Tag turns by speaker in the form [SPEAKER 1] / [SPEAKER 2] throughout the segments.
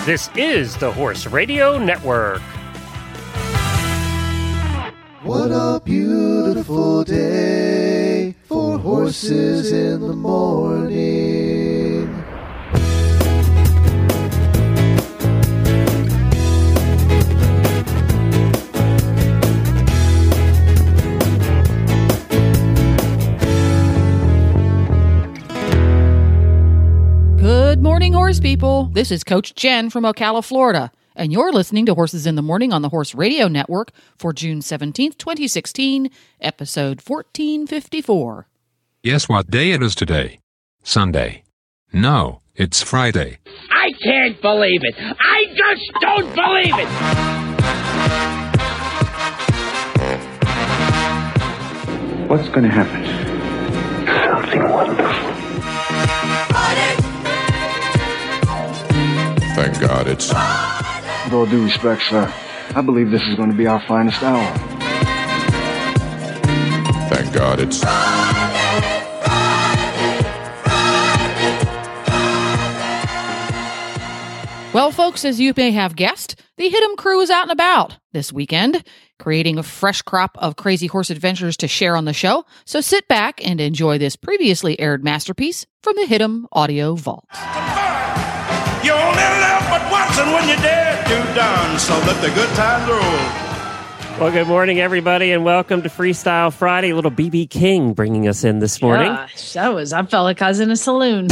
[SPEAKER 1] This is the Horse Radio Network.
[SPEAKER 2] What a beautiful day for horses in the morning.
[SPEAKER 3] Good morning, horse people. This is Coach Jen from Ocala, Florida, and you're listening to Horses in the Morning on the Horse Radio Network for June 17th, 2016, episode 1454.
[SPEAKER 4] Guess what day it is today? Sunday. No, it's Friday.
[SPEAKER 5] I can't believe it. I just don't believe it.
[SPEAKER 6] What's going to happen? Something wonderful.
[SPEAKER 7] Thank God it's...
[SPEAKER 6] With all due respect, sir, I believe this is going to be our finest hour.
[SPEAKER 7] Thank God it's...
[SPEAKER 3] Well, folks, as you may have guessed, the Hit 'em crew is out and about this weekend, creating a fresh crop of crazy horse adventures to share on the show. So sit back and enjoy this previously aired masterpiece from the Hit 'em Audio Vault.
[SPEAKER 8] You only live but once, and when you're dead, you're done. So let the good times roll.
[SPEAKER 1] Well, good morning, everybody, and welcome to Freestyle Friday. Little BB King bringing us in this morning.
[SPEAKER 9] Gosh, I felt like I was in a saloon.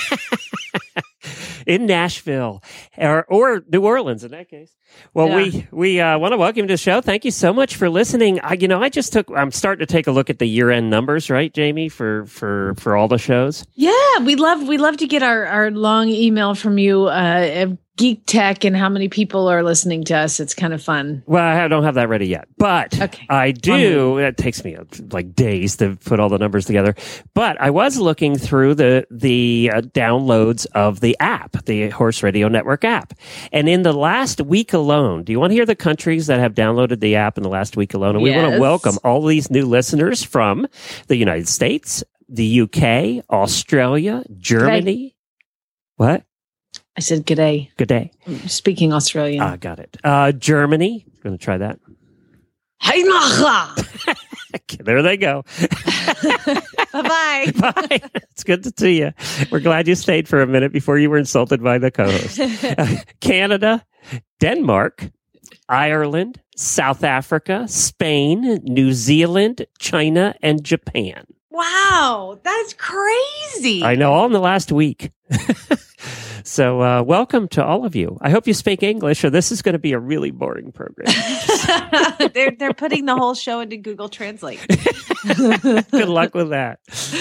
[SPEAKER 1] In Nashville or New Orleans in that case. Well,
[SPEAKER 9] Yeah.
[SPEAKER 1] we want to welcome you to the show. Thank you so much for listening. I'm starting to take a look at the year-end numbers, right, Jamie, for all the shows.
[SPEAKER 9] Yeah, we love to get our long email from you, Geek Tech, and how many people are listening to us. It's kind of fun.
[SPEAKER 1] Well, I don't have that ready yet, but
[SPEAKER 9] Okay.
[SPEAKER 1] I do. It takes me like days to put all the numbers together. But I was looking through the downloads of the app, the Horse Radio Network app, and in the last week alone, do you want to hear the countries that have downloaded the app in the last week alone? And we want to
[SPEAKER 9] Yes.
[SPEAKER 1] welcome all these new listeners from the United States, the UK, Australia, Germany. What?
[SPEAKER 9] I said g'day.
[SPEAKER 1] Good day.
[SPEAKER 9] I'm speaking Australian.
[SPEAKER 1] Got it. Germany. Going to try that.
[SPEAKER 9] Hey, Nacha!
[SPEAKER 1] Okay, there they go.
[SPEAKER 9] Bye-bye.
[SPEAKER 1] Bye. It's good to see you. We're glad you stayed for a minute before you were insulted by the co-host. Canada, Denmark, Ireland, South Africa, Spain, New Zealand, China, and Japan.
[SPEAKER 9] Wow, that's crazy.
[SPEAKER 1] I know, all in the last week. So welcome to all of you. I hope you speak English, or this is going to be a really boring program.
[SPEAKER 9] They're putting the whole show into Google Translate.
[SPEAKER 1] Good luck with that.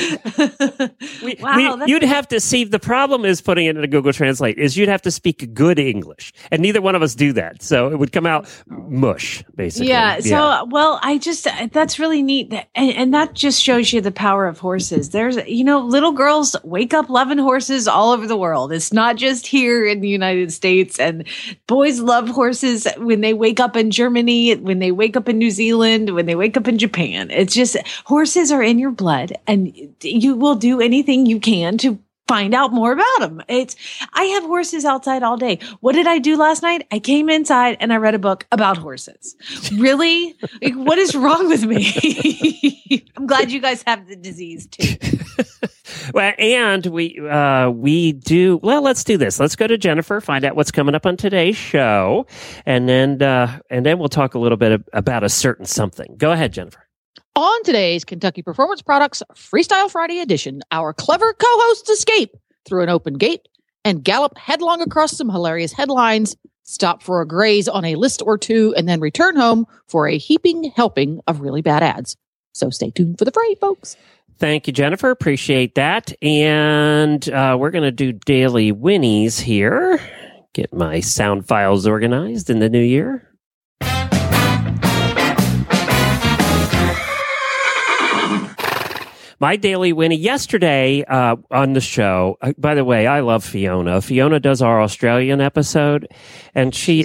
[SPEAKER 1] You'd have to see, the problem is putting it into Google Translate is you'd have to speak good English, and neither one of us do that. So it would come out mush, basically.
[SPEAKER 9] Yeah. So, well, that's really neat. And that just shows you the power of horses. There's, little girls wake up loving horses all over the world. It's not just here in the United States. And boys love horses when they wake up in Germany, when they wake up in New Zealand, when they wake up in Japan. It's just, horses are in your blood, and you will do anything you can to find out more about them. I have horses outside all day. What did I do last night? I came inside and I read a book about horses. Really? Like, what is wrong with me? I'm glad you guys have the disease too.
[SPEAKER 1] Well, and we do. Well, let's do this. Let's go to Jennifer, find out what's coming up on today's show, and then we'll talk a little bit about a certain something. Go ahead, Jennifer.
[SPEAKER 3] On today's Kentucky Performance Products Freestyle Friday edition, our clever co-hosts escape through an open gate and gallop headlong across some hilarious headlines, stop for a graze on a list or two, and then return home for a heaping helping of really bad ads. So stay tuned for the fray, folks.
[SPEAKER 1] Thank you, Jennifer. Appreciate that. And we're going to do daily Winnies here. Get my sound files organized in the new year. My daily Winnie yesterday on the show. By the way, I love Fiona. Fiona does our Australian episode, and she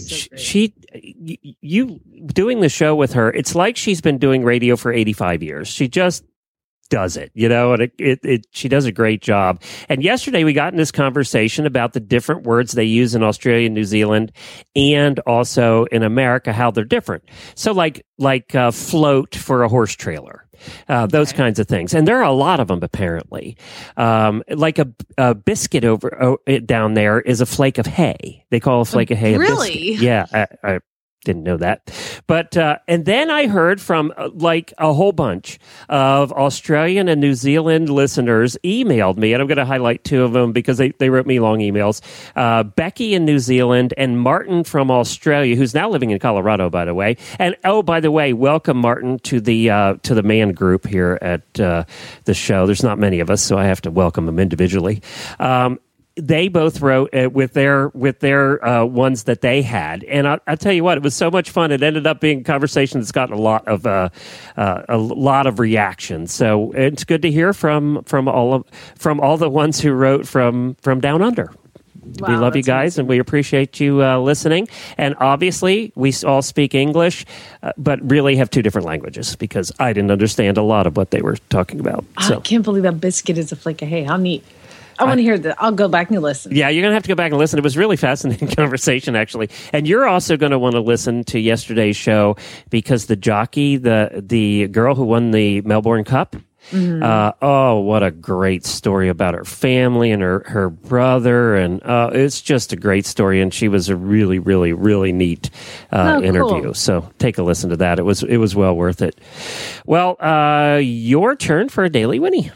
[SPEAKER 1] doing the show with her. It's like she's been doing radio for 85 years. She just does it, and she does a great job. And yesterday we got in this conversation about the different words they use in Australia, New Zealand, and also in America, how they're different. So like float for a horse trailer, those kinds of things. And there are a lot of them apparently. Like a biscuit down there is a flake of hay. They call a flake of hay a
[SPEAKER 9] really?
[SPEAKER 1] biscuit. Yeah, I didn't know that. But, and then I heard from like a whole bunch of Australian and New Zealand listeners emailed me, and I'm going to highlight two of them because they wrote me long emails. Becky in New Zealand and Martin from Australia, who's now living in Colorado, by the way. And oh, by the way, welcome Martin to the man group here at the show. There's not many of us, so I have to welcome them individually. They both wrote with their ones that they had, and I'll tell you what, it was so much fun. It ended up being a conversation that's gotten a lot of reactions. So it's good to hear from all the ones who wrote from down under. Wow, we love you guys, amazing. And we appreciate you listening. And obviously, we all speak English, but really have two different languages because I didn't understand a lot of what they were talking about.
[SPEAKER 9] I can't believe that biscuit is a flake of hay. How neat. I want to hear that. I'll go back and listen.
[SPEAKER 1] Yeah, you're going to have to go back and listen. It was really fascinating conversation, actually. And you're also going to want to listen to yesterday's show because the jockey, the girl who won the Melbourne Cup, what a great story about her family and her brother. And it's just a great story. And she was a really, really, really neat interview. Cool. So take a listen to that. It was well worth it. Well, your turn for a Daily Winnie.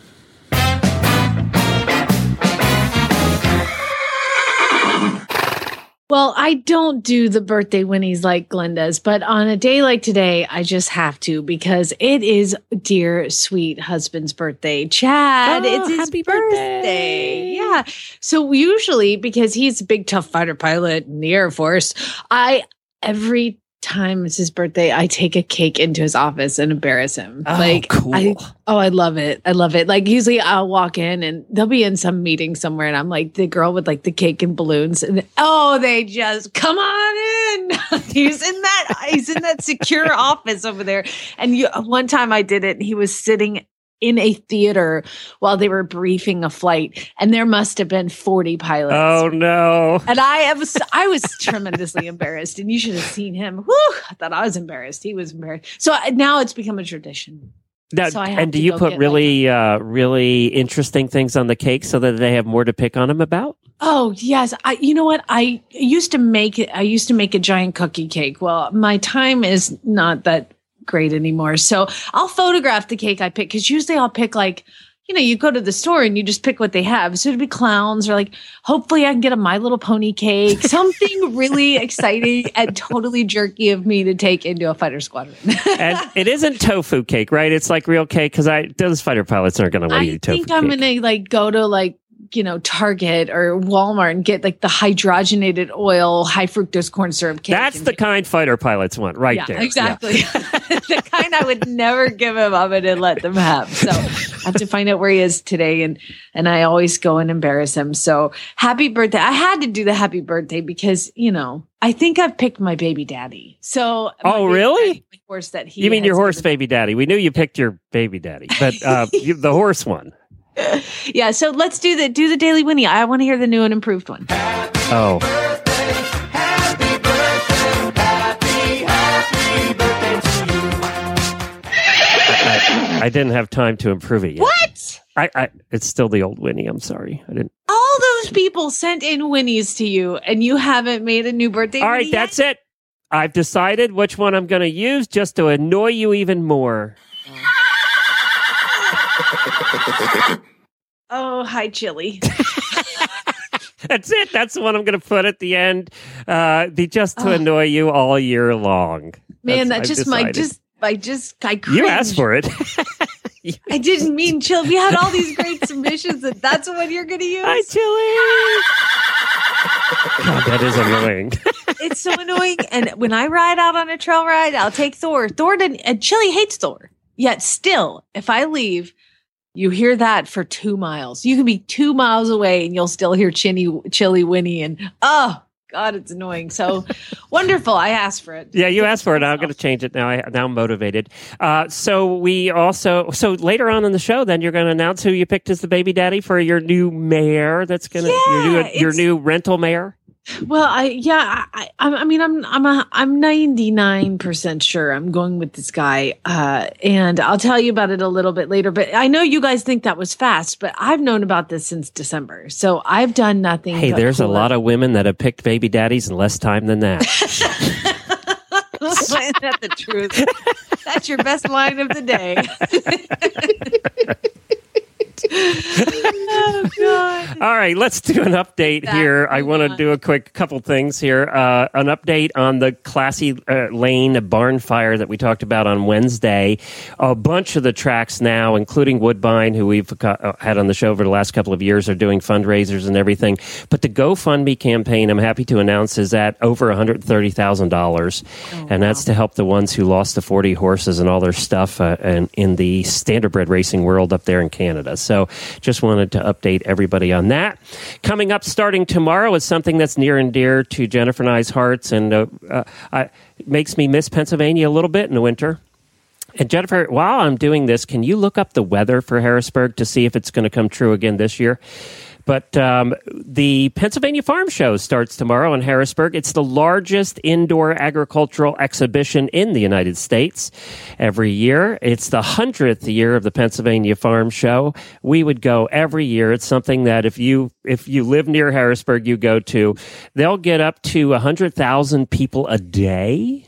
[SPEAKER 9] Well, I don't do the birthday Winnies like Glenn does, but on a day like today, I just have to because it is dear, sweet husband's birthday. Chad, it's his
[SPEAKER 1] happy
[SPEAKER 9] birthday. Yeah. So usually, because he's a big, tough fighter pilot in the Air Force, every time it's his birthday, I take a cake into his office and embarrass him.
[SPEAKER 1] Cool.
[SPEAKER 9] I love it. I love it. Like usually I'll walk in and they'll be in some meeting somewhere and I'm like the girl with like the cake and balloons and they just come on in. He's in that secure office over there. And one time I did it and he was sitting in a theater while they were briefing a flight, and there must have been 40 pilots.
[SPEAKER 1] Oh no!
[SPEAKER 9] And I was tremendously embarrassed, and you should have seen him. Whew, I thought I was embarrassed. He was embarrassed. So now it's become a tradition.
[SPEAKER 1] Now,
[SPEAKER 9] so
[SPEAKER 1] and do you put really interesting things on the cake so that they have more to pick on him about?
[SPEAKER 9] Oh yes, you know what? I used to make a giant cookie cake. Well, my time is not that great anymore. So I'll photograph the cake I pick because usually I'll pick like, you go to the store and you just pick what they have. So it'd be clowns or like, hopefully I can get a My Little Pony cake, something really exciting and totally jerky of me to take into a fighter squadron.
[SPEAKER 1] And it isn't tofu cake, right? It's like real cake because those fighter pilots aren't going to let you eat tofu cake.
[SPEAKER 9] I think I'm going to like go to like, Target or Walmart and get like the hydrogenated oil, high fructose corn syrup cake.
[SPEAKER 1] That's the kind fighter pilots want right there.
[SPEAKER 9] Exactly. Yeah. The kind I would never give him up and let them have. So I have to find out where he is today. And I always go and embarrass him. So happy birthday. I had to do the happy birthday because, I think I've picked my baby daddy. So.
[SPEAKER 1] Oh, really?
[SPEAKER 9] The horse that he
[SPEAKER 1] You mean your horse baby daddy? We knew you picked your baby daddy, but the horse one.
[SPEAKER 9] Yeah, so let's do the Daily Winnie. I want to hear the new and improved one.
[SPEAKER 1] Oh.
[SPEAKER 2] Happy birthday to you.
[SPEAKER 1] I didn't have time to improve it yet.
[SPEAKER 9] What?
[SPEAKER 1] It's still the old Winnie. I'm sorry. I didn't.
[SPEAKER 9] All those people sent in Winnies to you, and you haven't made a new birthday.
[SPEAKER 1] All right,
[SPEAKER 9] Winnie
[SPEAKER 1] that's
[SPEAKER 9] yet?
[SPEAKER 1] it. I've decided which one I'm going to use just to annoy you even more.
[SPEAKER 9] Oh, hi, Chili.
[SPEAKER 1] That's it. That's the one I'm going to put at the end. Just to annoy you all year long.
[SPEAKER 9] Man, I cringed.
[SPEAKER 1] You asked for it.
[SPEAKER 9] I didn't mean Chili. We had all these great submissions, and that's what you're going to use.
[SPEAKER 1] Hi, Chili. God, that is annoying.
[SPEAKER 9] It's so annoying. And when I ride out on a trail ride, I'll take Thor. And Chili hates Thor. Yet still, if I leave, you hear that for 2 miles. You can be 2 miles away and you'll still hear Chili Winnie. And God, it's annoying. So wonderful. I asked for it.
[SPEAKER 1] Yeah, you asked for it. I'm going to change it now. Now I'm motivated. So later on in the show, then you're going to announce who you picked as the baby daddy for your new mare. That's going to your new rental mare.
[SPEAKER 9] Well, I'm 99% sure I'm going with this guy, and I'll tell you about it a little bit later. But I know you guys think that was fast, but I've known about this since December, so I've done nothing.
[SPEAKER 1] Hey, there's a lot of women that have picked baby daddies in less time than that.
[SPEAKER 9] Isn't that the truth? That's your best line of the day. Oh, God.
[SPEAKER 1] All right, let's do an update here. I want to do a quick couple things here. An update on the Classy Lane barn fire that we talked about on Wednesday. A bunch of the tracks now, including Woodbine, who we've had on the show over the last couple of years, are doing fundraisers and everything. But the GoFundMe campaign, I'm happy to announce, is at over $130,000. And that's to help the ones who lost the 40 horses and all their stuff in the standardbred racing world up there in Canada. So just wanted to update everybody on that. Coming up starting tomorrow is something that's near and dear to Jennifer and I's hearts, and makes me miss Pennsylvania a little bit in the winter. And Jennifer, while I'm doing this, can you look up the weather for Harrisburg to see if it's going to come true again this year? But the Pennsylvania Farm Show starts tomorrow in Harrisburg. It's the largest indoor agricultural exhibition in the United States every year. It's the 100th year of the Pennsylvania Farm Show. We would go every year. It's something that if you live near Harrisburg, you go to. They'll get up to 100,000 people a day.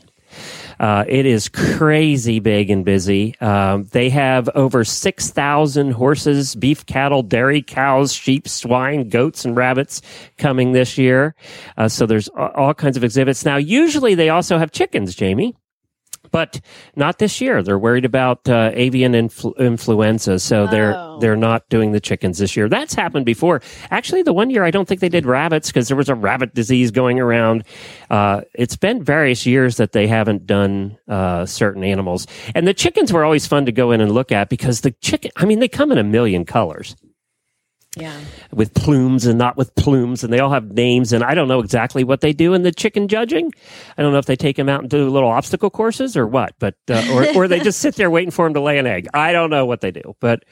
[SPEAKER 1] It is crazy big and busy. They have over 6,000 horses, beef cattle, dairy cows, sheep, swine, goats, and rabbits coming this year. So there's all kinds of exhibits. Now, usually they also have chickens, Jamie. But not this year. They're worried about avian influenza, so they're not doing the chickens this year. That's happened before. Actually, the one year I don't think they did rabbits because there was a rabbit disease going around. It's been various years that they haven't done certain animals. And the chickens were always fun to go in and look at because they come in a million colors.
[SPEAKER 9] Yeah.
[SPEAKER 1] With plumes and not with plumes, and they all have names, and I don't know exactly what they do in the chicken judging. I don't know if they take them out and do little obstacle courses or what, but or they just sit there waiting for them to lay an egg. I don't know what they do, but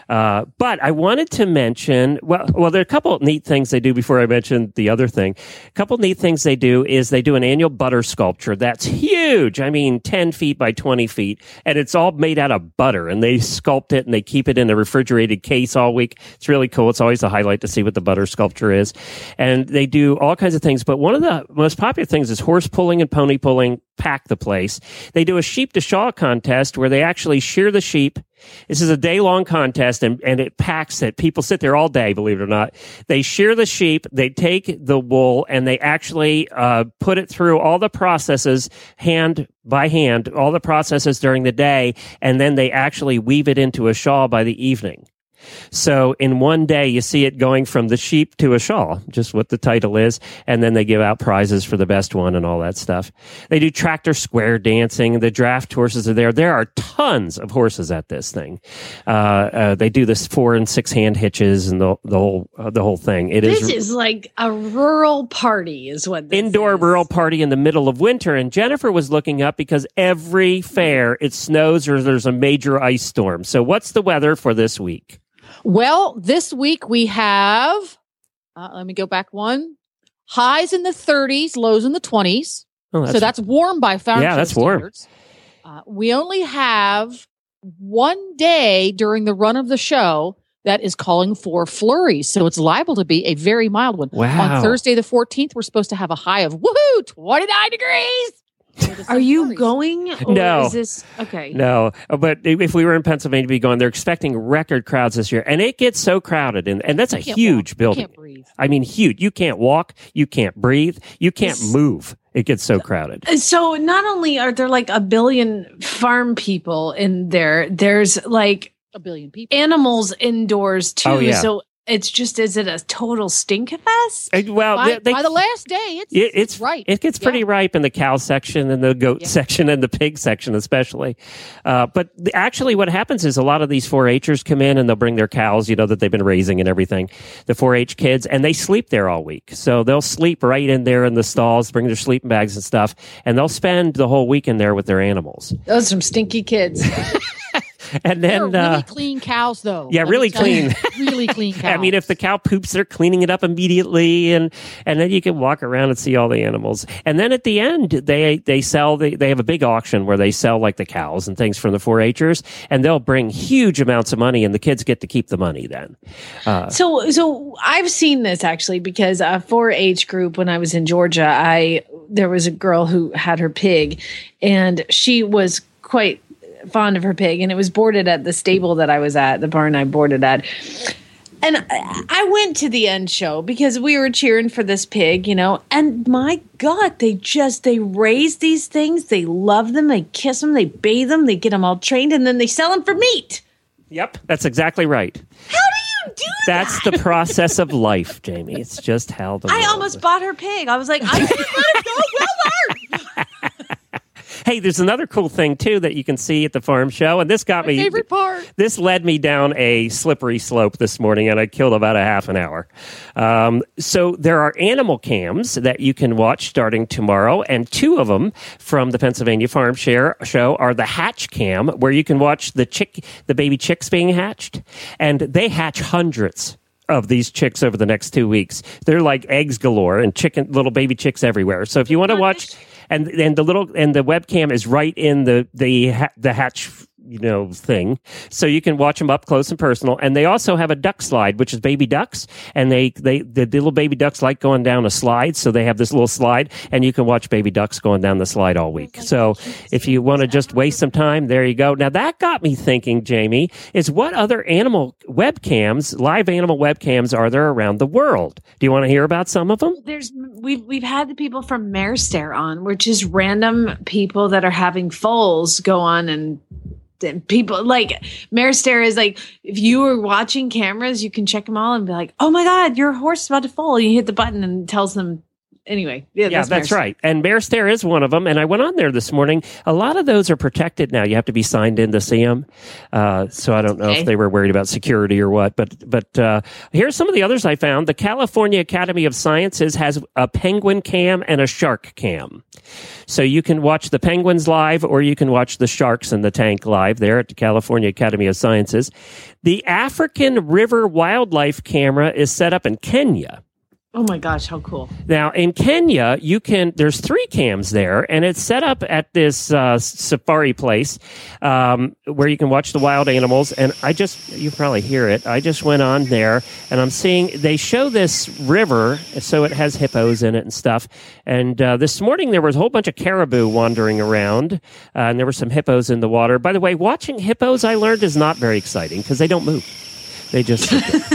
[SPEAKER 1] I wanted to mention, well, there are a couple of neat things they do before I mention the other thing. A couple of neat things they do is they do an annual butter sculpture that's huge. I mean, 10 feet by 20 feet, and it's all made out of butter, and they sculpt it and they keep it in a refrigerated case all week. It's really cool. It's always a highlight to see what the butter sculpture is. And they do all kinds of things, but one of the most popular things is horse pulling and pony pulling pack the place. They do a sheep to shaw contest where they actually shear the sheep. This is a day-long contest, and it packs it. People sit there all day, believe it or not. They shear the sheep, they take the wool, and they actually put it through all the processes, hand by hand, all the processes during the day, and then they actually weave it into a shawl by the evening. So in one day, you see it going from the sheep to a shawl, just what the title is, and then they give out prizes for the best one and all that stuff. They do tractor square dancing. The draft horses are there. There are tons of horses at this thing. They do this 4 and 6 hand hitches and the whole thing.
[SPEAKER 9] This is like a rural party, is what this
[SPEAKER 1] indoor
[SPEAKER 9] is.
[SPEAKER 1] Rural party in the middle of winter. And Jennifer was looking up because every fair it snows or there's a major ice storm. So what's the weather for this week?
[SPEAKER 3] Well, this week we have, let me go back one, highs in the 30s, lows in the 20s.
[SPEAKER 1] Oh,
[SPEAKER 3] So that's warm by Farm Show
[SPEAKER 1] that's warm.
[SPEAKER 3] standards. We only have one day during the run of the show that is calling for flurries. So it's liable to be a very mild one.
[SPEAKER 1] Wow.
[SPEAKER 3] On Thursday the 14th, we're supposed to have a high of, 29 degrees.
[SPEAKER 9] Are you going? Or
[SPEAKER 1] No.
[SPEAKER 9] Is this okay?
[SPEAKER 1] No, but if we were in Pennsylvania, we'd be going. They're expecting record crowds this year, and it gets so crowded, and that's a
[SPEAKER 3] You can't
[SPEAKER 1] huge
[SPEAKER 3] walk.
[SPEAKER 1] building.
[SPEAKER 3] You can't breathe.
[SPEAKER 1] I mean, huge. You can't walk. You can't breathe. You can't move. It gets so crowded.
[SPEAKER 9] So not only are there like a billion farm people in there, there's like
[SPEAKER 3] A billion people.
[SPEAKER 9] animals indoors too.
[SPEAKER 1] Oh, yeah.
[SPEAKER 9] So It's just, is it a total stink fest?
[SPEAKER 1] Well,
[SPEAKER 3] By the last day, it's ripe.
[SPEAKER 1] It gets pretty ripe in the cow section and the goat section and the pig section, especially. But actually, what happens is a lot of these 4-Hers come in and they'll bring their cows, that they've been raising and everything, the 4-H kids, and they sleep there all week. So they'll sleep right in there in the stalls, bring their sleeping bags and stuff, and they'll spend the whole week in there with their animals.
[SPEAKER 3] Those are some stinky kids.
[SPEAKER 1] And then
[SPEAKER 3] they're really clean cows, though.
[SPEAKER 1] Yeah, really clean.
[SPEAKER 3] Really clean cows.
[SPEAKER 1] I mean, if the cow poops, they're cleaning it up immediately, and then you can walk around and see all the animals. And then at the end, they sell. They have a big auction where they sell like the cows and things from the 4-Hers, and they'll bring huge amounts of money, and the kids get to keep the money then.
[SPEAKER 9] So I've seen this actually because a 4-H group when I was in Georgia, there was a girl who had her pig, and she was quite fond of her pig, and it was boarded at the stable that I was at, the barn I boarded at. And I went to the end show because we were cheering for this pig, and my God, they raise these things. They love them. They kiss them. They bathe them. They get them all trained, and then they sell them for meat.
[SPEAKER 1] Yep, that's exactly right.
[SPEAKER 9] How do you do that?
[SPEAKER 1] That's the process of life, Jamie. It's just how the
[SPEAKER 9] I almost bought her pig. I was like, I'm going to let it go. Well done.
[SPEAKER 1] Hey, there's another cool thing, too, that you can see at the farm show. And this got
[SPEAKER 3] My favorite part.
[SPEAKER 1] This led me down a slippery slope this morning, and I killed about a half an hour. So there are animal cams that you can watch starting tomorrow. And 2 of them from the Pennsylvania Farm Show are the hatch cam, where you can watch the baby chicks being hatched. And they hatch hundreds of these chicks over the next 2 weeks. They're like eggs galore and little baby chicks everywhere. So if you want to watch, and the webcam is right in the hatch thing, so you can watch them up close and personal. And they also have a duck slide, which is baby ducks, and the little baby ducks like going down a slide, so they have this little slide, and you can watch baby ducks going down the slide all week. So if you want to just waste some time, there you go. Now that got me thinking, Jamie, is what other animal webcams, live animal webcams, are there around the world? Do you want to hear about some of them?
[SPEAKER 9] We've had the people from Mare Stare on, which is random people that are having foals go on, and people like Mare Stare is like, if you were watching cameras, you can check them all and be like, oh my God, your horse is about to fall. You hit the button and it tells them. Anyway, yeah,
[SPEAKER 1] that's right. And Mare Stare is one of them. And I went on there this morning. A lot of those are protected now. You have to be signed in to see them. So I don't know if they were worried about security or what. But here's some of the others I found. The California Academy of Sciences has a penguin cam and a shark cam. So you can watch the penguins live, or you can watch the sharks in the tank live there at the California Academy of Sciences. The African River Wildlife Camera is set up in Kenya.
[SPEAKER 9] Oh my gosh, how cool.
[SPEAKER 1] Now, in Kenya, there's 3 cams there, and it's set up at this safari place where you can watch the wild animals. And you probably hear it. I just went on there, and I'm seeing, they show this river, so it has hippos in it and stuff. And this morning, there was a whole bunch of caribou wandering around, and there were some hippos in the water. By the way, watching hippos, I learned, is not very exciting because they don't move. They just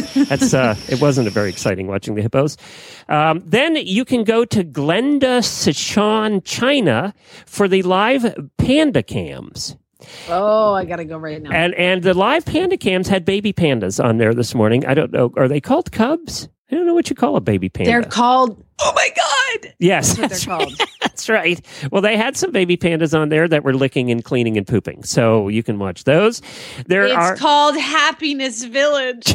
[SPEAKER 1] it wasn't a very exciting watching the hippos. Then you can go to Glenda, Sichuan, China for the live panda cams.
[SPEAKER 3] Oh, I gotta go right now.
[SPEAKER 1] And the live panda cams had baby pandas on there this morning. I don't know. Are they called cubs? I don't know what you call a baby panda.
[SPEAKER 9] They're called, oh my God.
[SPEAKER 1] Yes.
[SPEAKER 3] That's what they're called.
[SPEAKER 1] That's right. Well, they had some baby pandas on there that were licking and cleaning and pooping. So you can watch those.
[SPEAKER 9] It's called Happiness Village.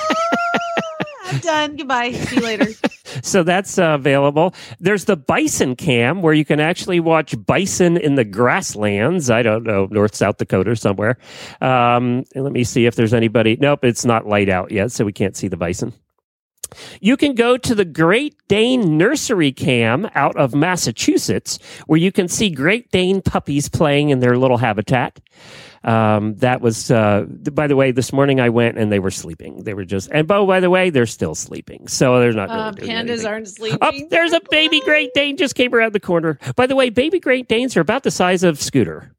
[SPEAKER 9] I'm done. Goodbye. See you later.
[SPEAKER 1] So that's available. There's the bison cam where you can actually watch bison in the grasslands. I don't know, North, South Dakota or somewhere. And let me see if there's anybody. Nope, it's not light out yet, so we can't see the bison. You can go to the Great Dane Nursery Cam out of Massachusetts, where you can see Great Dane puppies playing in their little habitat. That was, by the way, this morning I went and they were sleeping. They were by the way, they're still sleeping. So they're not really doing
[SPEAKER 9] pandas
[SPEAKER 1] anything.
[SPEAKER 9] aren't sleeping.
[SPEAKER 1] Oh, there's a baby Great Dane just came around the corner. By the way, baby Great Danes are about the size of Scooter.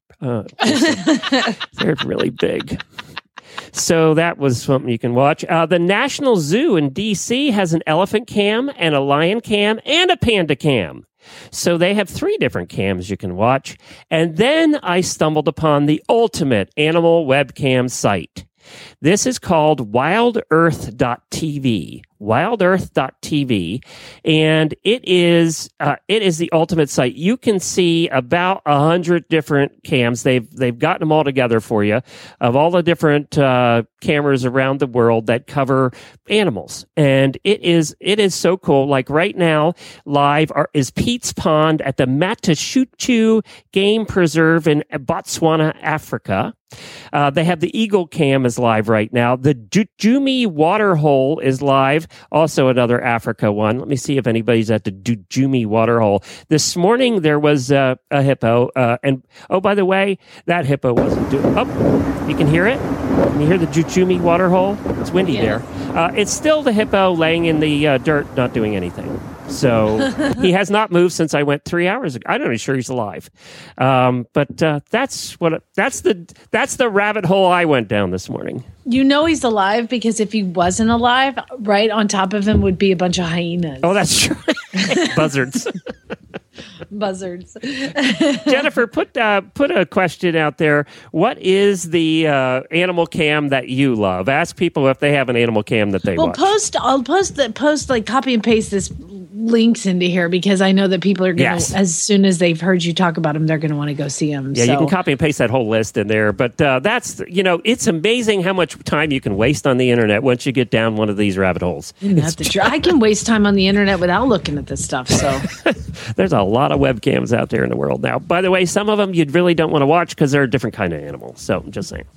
[SPEAKER 1] They're really big. So that was something you can watch. The National Zoo in D.C. has an elephant cam and a lion cam and a panda cam. So they have 3 different cams you can watch. And then I stumbled upon the ultimate animal webcam site. This is called wildearth.tv. wildearth.tv, and it is the ultimate site. You can see about 100 different cams. They've gotten them all together for you of all the different cameras around the world that cover animals, and it is so cool. Like right now, live is Pete's Pond at the Matashuchu Game Preserve in Botswana, Africa. They have the Eagle Cam is live right now. The Jujumi Waterhole is live. Also another Africa one. Let me see if anybody's at the Jujumi Waterhole. This morning there was a hippo. And oh, by the way, that hippo wasn't doing... Oh, you can hear it? Can you hear the Jujumi Waterhole? It's windy there. It's still the hippo laying in the dirt, not doing anything. So he has not moved since I went 3 hours ago. I'm not even sure he's alive. But that's the rabbit hole I went down this morning.
[SPEAKER 9] You know he's alive because if he wasn't alive, right on top of him would be a bunch of hyenas.
[SPEAKER 1] Oh, that's true. Buzzards.
[SPEAKER 9] Buzzards.
[SPEAKER 1] Jennifer, put a question out there. What is the animal cam that you love? Ask people if they have an animal cam that they watch.
[SPEAKER 9] I'll post like copy and paste this links into here because I know that people are going to, as soon as they've heard you talk about them, they're going to want to go see them.
[SPEAKER 1] Yeah, so. You can copy and paste that whole list in there. But that's, it's amazing how much time you can waste on the internet once you get down one of these rabbit holes.
[SPEAKER 9] I can waste time on the internet without looking at this stuff. So
[SPEAKER 1] there's a lot of webcams out there in the world now. By the way, some of them you really don't want to watch because they're a different kind of animal. So I'm just saying.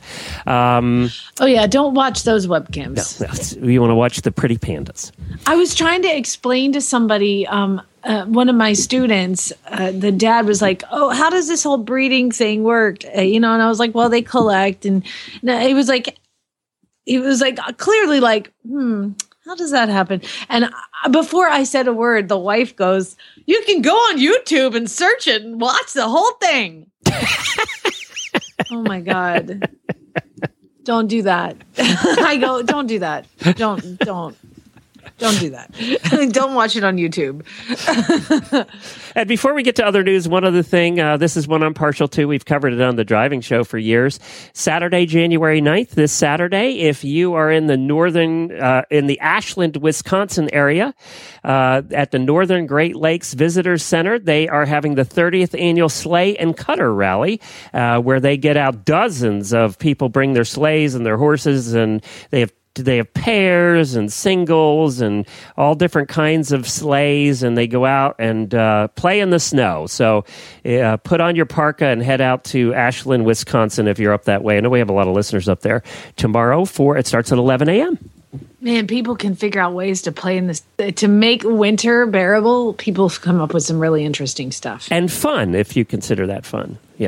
[SPEAKER 9] Don't watch those webcams.
[SPEAKER 1] No, you want to watch the pretty pandas.
[SPEAKER 9] I was trying to explain to somebody, one of my students, the dad was like, "Oh, how does this whole breeding thing work?" And I was like, "Well, they collect," and he was like, clearly like, how does that happen? And before I said a word, the wife goes, "You can go on YouTube and search it and watch the whole thing." Oh my God. Don't do that. I go, don't do that. Don't do that. Don't watch it on YouTube.
[SPEAKER 1] And before we get to other news, one other thing. This is one I'm partial to. We've covered it on the driving show for years. Saturday, January 9th, this Saturday, if you are in the in the Ashland, Wisconsin area, at the Northern Great Lakes Visitors Center, they are having the 30th annual Sleigh and Cutter Rally, where they get out dozens of people bring their sleighs and their horses, and they have pairs and singles and all different kinds of sleighs, and they go out and play in the snow. So put on your parka and head out to Ashland, Wisconsin if you're up that way. I know we have a lot of listeners up there. Tomorrow, it starts at 11 a.m.
[SPEAKER 9] Man, people can figure out ways to play in this to make winter bearable. People come up with some really interesting stuff
[SPEAKER 1] and fun, if you consider that fun. Yeah,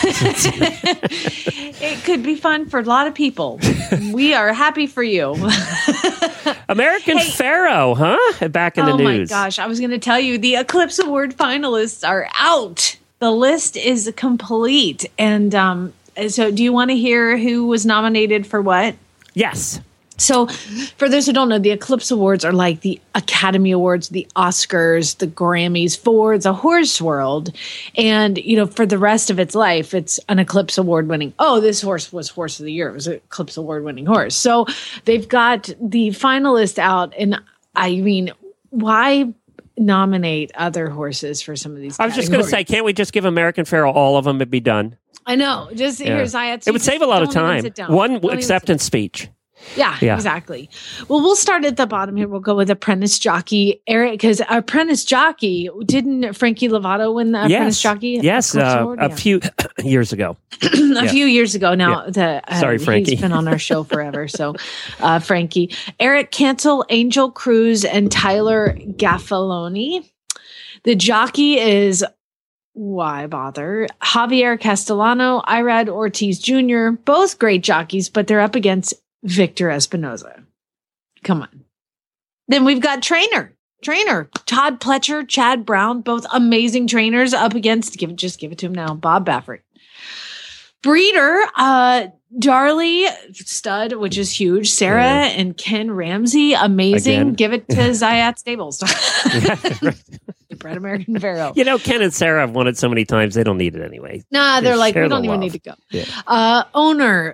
[SPEAKER 9] it could be fun for a lot of people. We are happy for you.
[SPEAKER 1] American Pharoah, huh? Back in the news.
[SPEAKER 9] Oh my gosh! I was going to tell you the Eclipse Award finalists are out. The list is complete, and so do you want to hear who was nominated for what?
[SPEAKER 1] Yes.
[SPEAKER 9] So for those who don't know, the Eclipse Awards are like the Academy Awards, the Oscars, the Grammys for the horse world. And, for the rest of its life, it's an Eclipse Award winning. Oh, this horse was Horse of the Year. It was an Eclipse Award winning horse. So they've got the finalists out. And I mean, why nominate other horses for some of these
[SPEAKER 1] I was just going to say, can't we just give American Pharoah all of them and be done?
[SPEAKER 9] I know. Just here's Zayat.
[SPEAKER 1] It would save a lot of time. One acceptance speech.
[SPEAKER 9] Yeah, exactly. Well, we'll start at the bottom here. We'll go with Apprentice Jockey Eric, because Apprentice Jockey, didn't Frankie Lovato win the Apprentice Jockey?
[SPEAKER 1] Yes, a few years ago.
[SPEAKER 9] A few years ago now.
[SPEAKER 1] Sorry, Frankie.
[SPEAKER 9] He's been on our show forever. So, Frankie. Eric Cancel, Angel Cruz, and Tyler Gaffaloni. The jockey is... Why bother? Javier Castellano, Irad Ortiz Jr., both great jockeys, but they're up against Victor Espinoza. Come on. Then we've got Trainer, Todd Pletcher, Chad Brown, both amazing trainers up against, give it to him now, Bob Baffert. Breeder, Darley Stud, which is huge. Sarah and Ken Ramsey, amazing. Again. Give it to Zayat Stables. Brett American Pharoah.
[SPEAKER 1] Ken and Sarah have won it so many times, they don't need it anyway.
[SPEAKER 9] Nah, they're like, we don't even need to go. Yeah. Owner,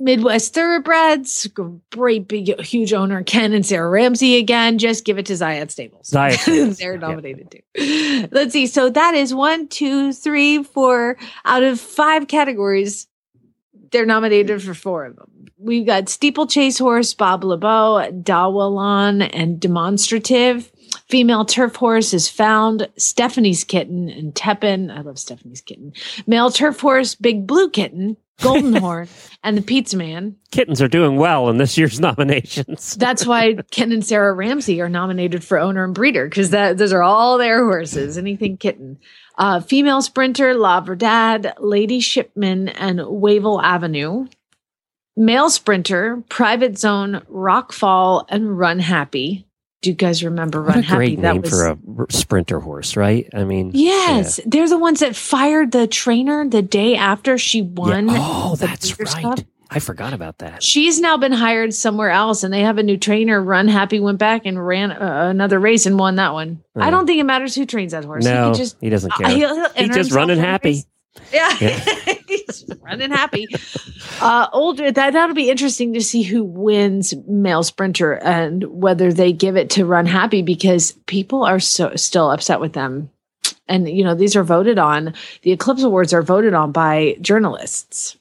[SPEAKER 9] Midwest Thoroughbreds, great big huge owner Ken and Sarah Ramsey again. Just give it to Zayat Stables.
[SPEAKER 1] Zayat Stables.
[SPEAKER 9] They're nominated too. Let's see. So that is 1, 2, 3, 4 out of 5 categories. They're nominated for 4 of them. We've got Steeplechase Horse, Bob LeBeau, Dawalan, and Demonstrative. Female turf horse is Found, Stephanie's Kitten, and Tepin. I love Stephanie's Kitten. Male turf horse, Big Blue Kitten, Golden Horn, and the Pizza Man.
[SPEAKER 1] Kittens are doing well in this year's nominations.
[SPEAKER 9] That's why Ken and Sarah Ramsey are nominated for owner and breeder, because those are all their horses. Anything kitten. Female sprinter, La Verdad, Lady Shipman, and Wavell Avenue. Male sprinter, Private Zone, Rockfall, and Run Happy. Do you guys remember Run Happy?
[SPEAKER 1] Great name for a sprinter horse, right? I mean,
[SPEAKER 9] yes, they're the ones that fired the trainer the day after she won.
[SPEAKER 1] Yeah. Oh, that's
[SPEAKER 9] Breeders'
[SPEAKER 1] right.
[SPEAKER 9] Cup.
[SPEAKER 1] I forgot about that.
[SPEAKER 9] She's now been hired somewhere else, and they have a new trainer. Run Happy went back and ran another race and won that one. I don't think it matters who trains that horse.
[SPEAKER 1] No,
[SPEAKER 9] he
[SPEAKER 1] doesn't care.
[SPEAKER 9] He's
[SPEAKER 1] just running happy.
[SPEAKER 9] Yeah. He's running happy. Older, that'll be interesting to see who wins male sprinter and whether they give it to Run Happy, because people are still upset with them. And, these are voted on. The Eclipse Awards are voted on by journalists.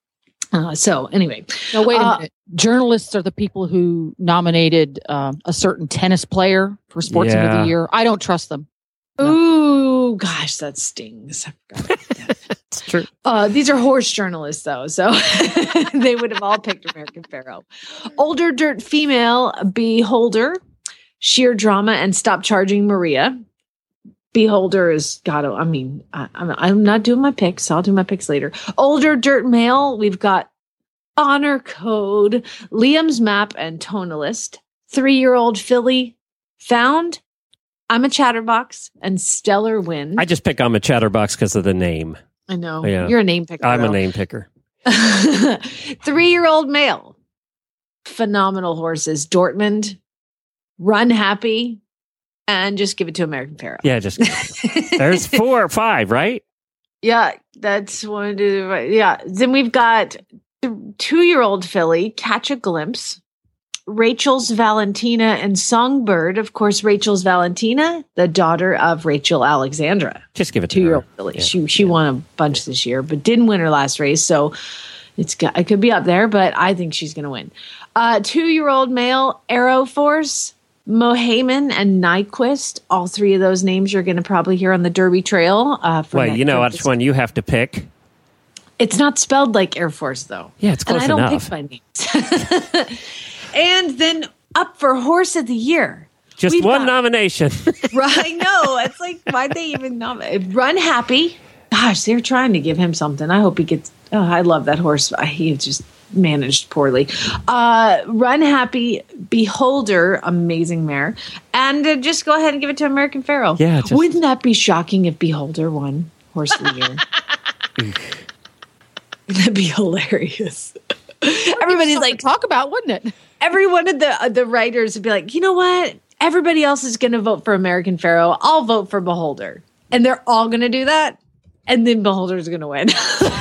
[SPEAKER 9] So anyway.
[SPEAKER 3] Now, wait a minute. Journalists are the people who nominated a certain tennis player for Sportsman of the Year. I don't trust them.
[SPEAKER 9] Ooh, gosh, that stings. I forgot about that.
[SPEAKER 1] It's true.
[SPEAKER 9] These are horse journalists, though, so they would have all picked American Pharoah. Older dirt female, Beholder, Sheer Drama, and Stop Charging Maria. Beholder is I'm not doing my picks. I'll do my picks later. Older dirt male, we've got Honor Code, Liam's Map, and Tonalist. 3-year-old filly, Found, I'm a Chatterbox, and Stellar Wind.
[SPEAKER 1] I just pick I'm a Chatterbox because of the name.
[SPEAKER 9] I know.
[SPEAKER 1] Yeah.
[SPEAKER 9] You're a name picker.
[SPEAKER 1] I'm a name picker.
[SPEAKER 9] 3-year-old male. Phenomenal horses. Dortmund, Run Happy, and just give it to American Pharoah.
[SPEAKER 1] Yeah, just there's 4 or 5, right?
[SPEAKER 9] Yeah, that's 1, 2, 3. Yeah. Then we've got 2-year-old filly, Catch a Glimpse. Rachel's Valentina and Songbird. Of course, Rachel's Valentina, the daughter of Rachel Alexandra.
[SPEAKER 1] Just give it to
[SPEAKER 9] 2-year-old
[SPEAKER 1] her.
[SPEAKER 9] filly.
[SPEAKER 1] Yeah.
[SPEAKER 9] She won a bunch this year, but didn't win her last race. So it could be up there, but I think she's going to win. 2-year-old male, Arrow Force, Mohaman, and Nyquist. All 3 of those names you're going to probably hear on the Derby Trail.
[SPEAKER 1] Well, you know which one you have to pick.
[SPEAKER 9] It's not spelled like Air Force, though.
[SPEAKER 1] Yeah, it's close enough.
[SPEAKER 9] And I don't pick my names. And then up for Horse of the Year.
[SPEAKER 1] Just
[SPEAKER 9] we've
[SPEAKER 1] one
[SPEAKER 9] got-
[SPEAKER 1] nomination.
[SPEAKER 9] I know. It's like, why'd they even nominate? Run Happy. Gosh, they're trying to give him something. I hope he gets. Oh, I love that horse. He just managed poorly. Run Happy, Beholder, amazing mare. And just go ahead and give it to American Pharoah.
[SPEAKER 1] Yeah.
[SPEAKER 9] Wouldn't that be shocking if Beholder won Horse of the Year? That'd be hilarious. Everybody's like,
[SPEAKER 3] talk about, wouldn't it?
[SPEAKER 9] every one of the writers would be like, you know what? Everybody else is going to vote for American Pharoah. I'll vote for Beholder. And they're all going to do that. And then Beholder's going to win.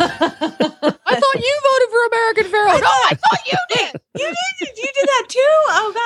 [SPEAKER 3] I thought you voted for American Pharoah. No, I thought you did.
[SPEAKER 9] You did that too?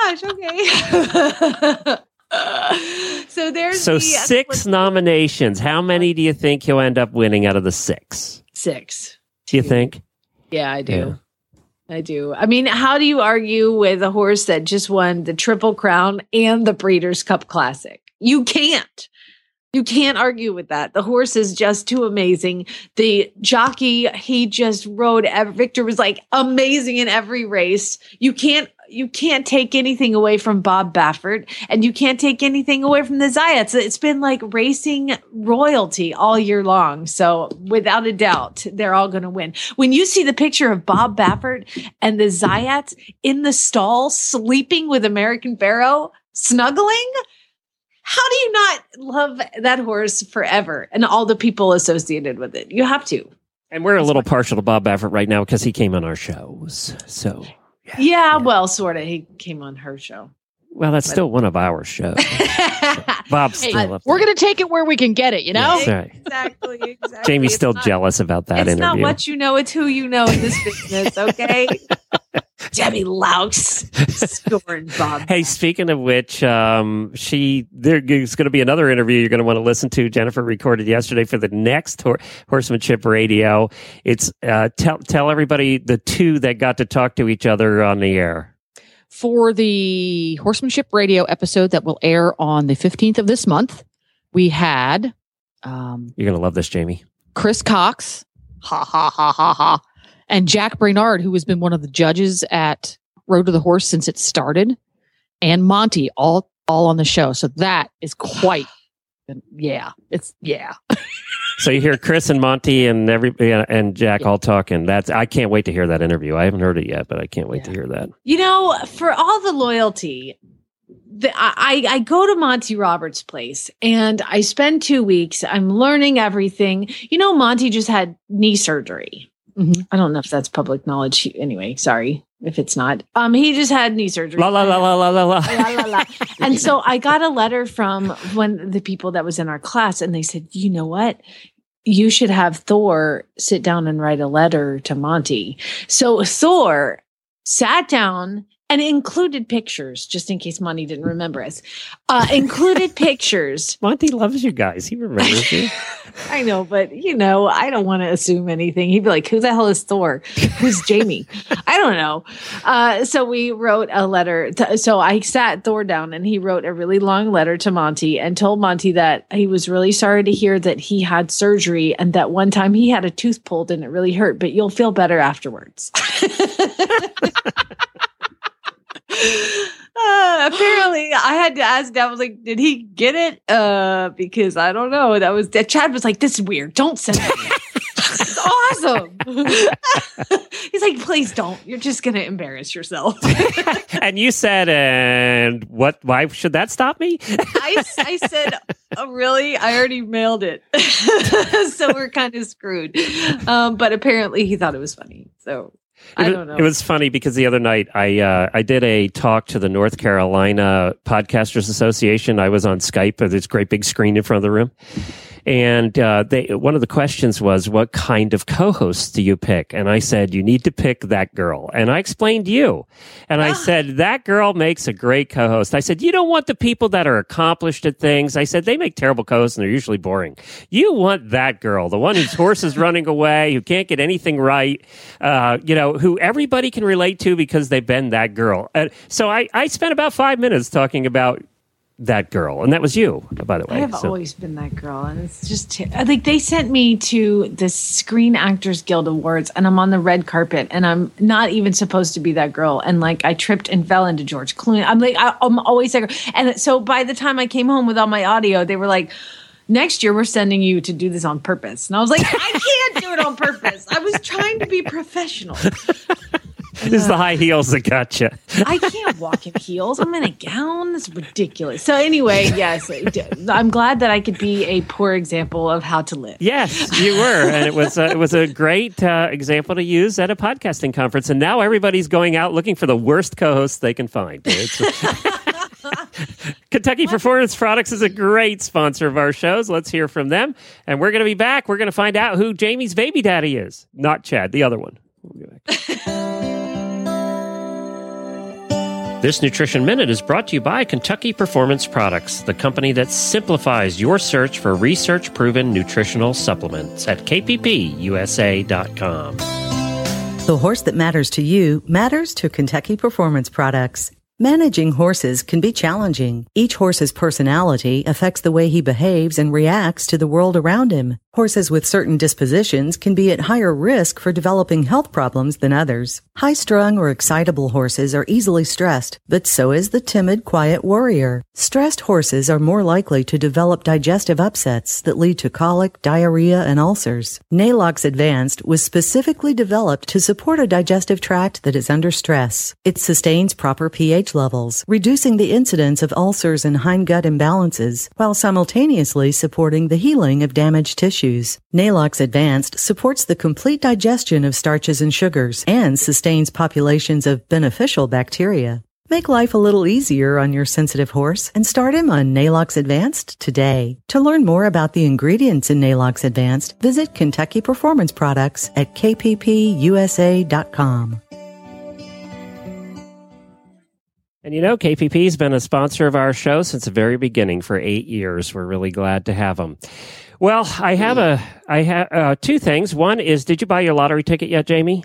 [SPEAKER 9] Oh, gosh. Okay. So there's
[SPEAKER 1] So 6 nominations. How many do you think he'll end up winning out of the 6?
[SPEAKER 9] 6.
[SPEAKER 1] Do you think?
[SPEAKER 9] Yeah, I do. I do. I mean, how do you argue with a horse that just won the Triple Crown and the Breeders' Cup Classic? You can't. You can't argue with that. The horse is just too amazing. The jockey, he just rode. Victor was like amazing in every race. You can't take anything away from Bob Baffert, and you can't take anything away from the Zayats. It's been like racing royalty all year long. So without a doubt, they're all going to win. When you see the picture of Bob Baffert and the Zayats in the stall, sleeping with American Pharoah, snuggling, how do you not love that horse forever and all the people associated with it? You have to.
[SPEAKER 1] And we're a little partial to Bob Baffert right now because he came on our shows. So,
[SPEAKER 9] yeah, well, sort of. He came on her show.
[SPEAKER 1] Well, that's still one of our shows. Bob's
[SPEAKER 3] Hey,
[SPEAKER 1] still up
[SPEAKER 3] we're
[SPEAKER 1] there.
[SPEAKER 3] going to take it where we can get it, you know?
[SPEAKER 1] That's right.
[SPEAKER 9] Exactly.
[SPEAKER 1] Jamie's
[SPEAKER 9] It's
[SPEAKER 1] still
[SPEAKER 9] not-
[SPEAKER 1] jealous about that
[SPEAKER 9] It's
[SPEAKER 1] interview.
[SPEAKER 9] not what you know, it's who you know in this business, okay? Debbie Louse. Scorn Bob.
[SPEAKER 1] Hey, speaking of which, there's going to be another interview you're going to want to listen to. Jennifer recorded yesterday for the next Horsemanship Radio. It's tell everybody the two that got to talk to each other on the air.
[SPEAKER 3] For the Horsemanship Radio episode that will air on the 15th of this month, we had
[SPEAKER 1] You're going to love this, Jamie.
[SPEAKER 3] Chris Cox, and Jack Brainard, who has been one of the judges at Road to the Horse since it started, and Monty, all on the show. So that is quite, yeah.
[SPEAKER 1] So you hear Chris and Monty and Jack all talking. I can't wait to hear that interview. I haven't heard it yet, but I can't wait to hear that.
[SPEAKER 9] You know, for all the loyalty, I go to Monty Roberts' place and I spend 2 weeks. I'm learning everything. You know, Monty just had knee surgery.
[SPEAKER 3] Mm-hmm.
[SPEAKER 9] I don't know if that's public knowledge. Anyway, sorry if it's not. He just had knee surgery.
[SPEAKER 1] La la la la la la la.
[SPEAKER 9] La, la, la. And so I got a letter from one of the people that was in our class, and they said, you know what? You should have Thor sit down and write a letter to Monty. So Thor sat down and included pictures, just in case Monty didn't remember us. Included pictures.
[SPEAKER 1] Monty loves you guys. He remembers you.
[SPEAKER 9] I know, but I don't want to assume anything. He'd be like, who the hell is Thor? Who's Jamie? I don't know. So we wrote a letter. So I sat Thor down and he wrote a really long letter to Monty and told Monty that he was really sorry to hear that he had surgery and that one time he had a tooth pulled and it really hurt, but you'll feel better afterwards. Apparently I had to ask Dad, I was like, did he get it? Because I don't know. Chad was like, this is weird. Don't send it. It's awesome. He's like, please don't. You're just going to embarrass yourself.
[SPEAKER 1] And you said, and what? Why should that stop me?
[SPEAKER 9] I said, oh, really? I already mailed it. So we're kind of screwed. But apparently he thought it was funny. So I don't know.
[SPEAKER 1] It was funny because the other night I did a talk to the North Carolina Podcasters Association. I was on Skype with this great big screen in front of the room. And one of the questions was, what kind of co-hosts do you pick? And I said, you need to pick that girl. And I explained you. And I said, that girl makes a great co-host. I said, you don't want the people that are accomplished at things. I said, they make terrible co-hosts and they're usually boring. You want that girl, the one whose horse is running away, who can't get anything right, who everybody can relate to because they've been that girl. So I spent about 5 minutes talking about that girl, and that was you, by the way.
[SPEAKER 9] I have always been that girl, and it's just like they sent me to the Screen Actors Guild Awards, and I'm on the red carpet, and I'm not even supposed to be that girl, and like I tripped and fell into George Clooney. I'm like, I'm always that girl. And so by the time I came home with all my audio, they were like, next year we're sending you to do this on purpose, and I was like, I can't do it on purpose. I was trying to be professional.
[SPEAKER 1] This is the high heels that got you.
[SPEAKER 9] I can't walk in heels. I'm in a gown. That's ridiculous. So anyway, yes, I'm glad that I could be a poor example of how to live.
[SPEAKER 1] Yes, you were, and it was a great example to use at a podcasting conference. And now everybody's going out looking for the worst co-hosts they can find. Kentucky Performance Products is a great sponsor of our shows. Let's hear from them, and we're going to be back. We're going to find out who Jamie's baby daddy is. Not Chad, the other one. We'll be back. This Nutrition Minute is brought to you by Kentucky Performance Products, the company that simplifies your search for research-proven nutritional supplements at kppusa.com.
[SPEAKER 10] The horse that matters to you matters to Kentucky Performance Products. Managing horses can be challenging. Each horse's personality affects the way he behaves and reacts to the world around him. Horses with certain dispositions can be at higher risk for developing health problems than others. High-strung or excitable horses are easily stressed, but so is the timid, quiet warrior. Stressed horses are more likely to develop digestive upsets that lead to colic, diarrhea, and ulcers. Nalox Advanced was specifically developed to support a digestive tract that is under stress. It sustains proper pH levels, reducing the incidence of ulcers and hindgut imbalances, while simultaneously supporting the healing of damaged tissues. Nalox Advanced supports the complete digestion of starches and sugars and sustains populations of beneficial bacteria. Make life a little easier on your sensitive horse and start him on Nalox Advanced today. To learn more about the ingredients in Nalox Advanced, visit Kentucky Performance Products at kppusa.com.
[SPEAKER 1] And KPP has been a sponsor of our show since the very beginning for 8 years. We're really glad to have them. Well, I have two things. One is, did you buy your lottery ticket yet, Jamie?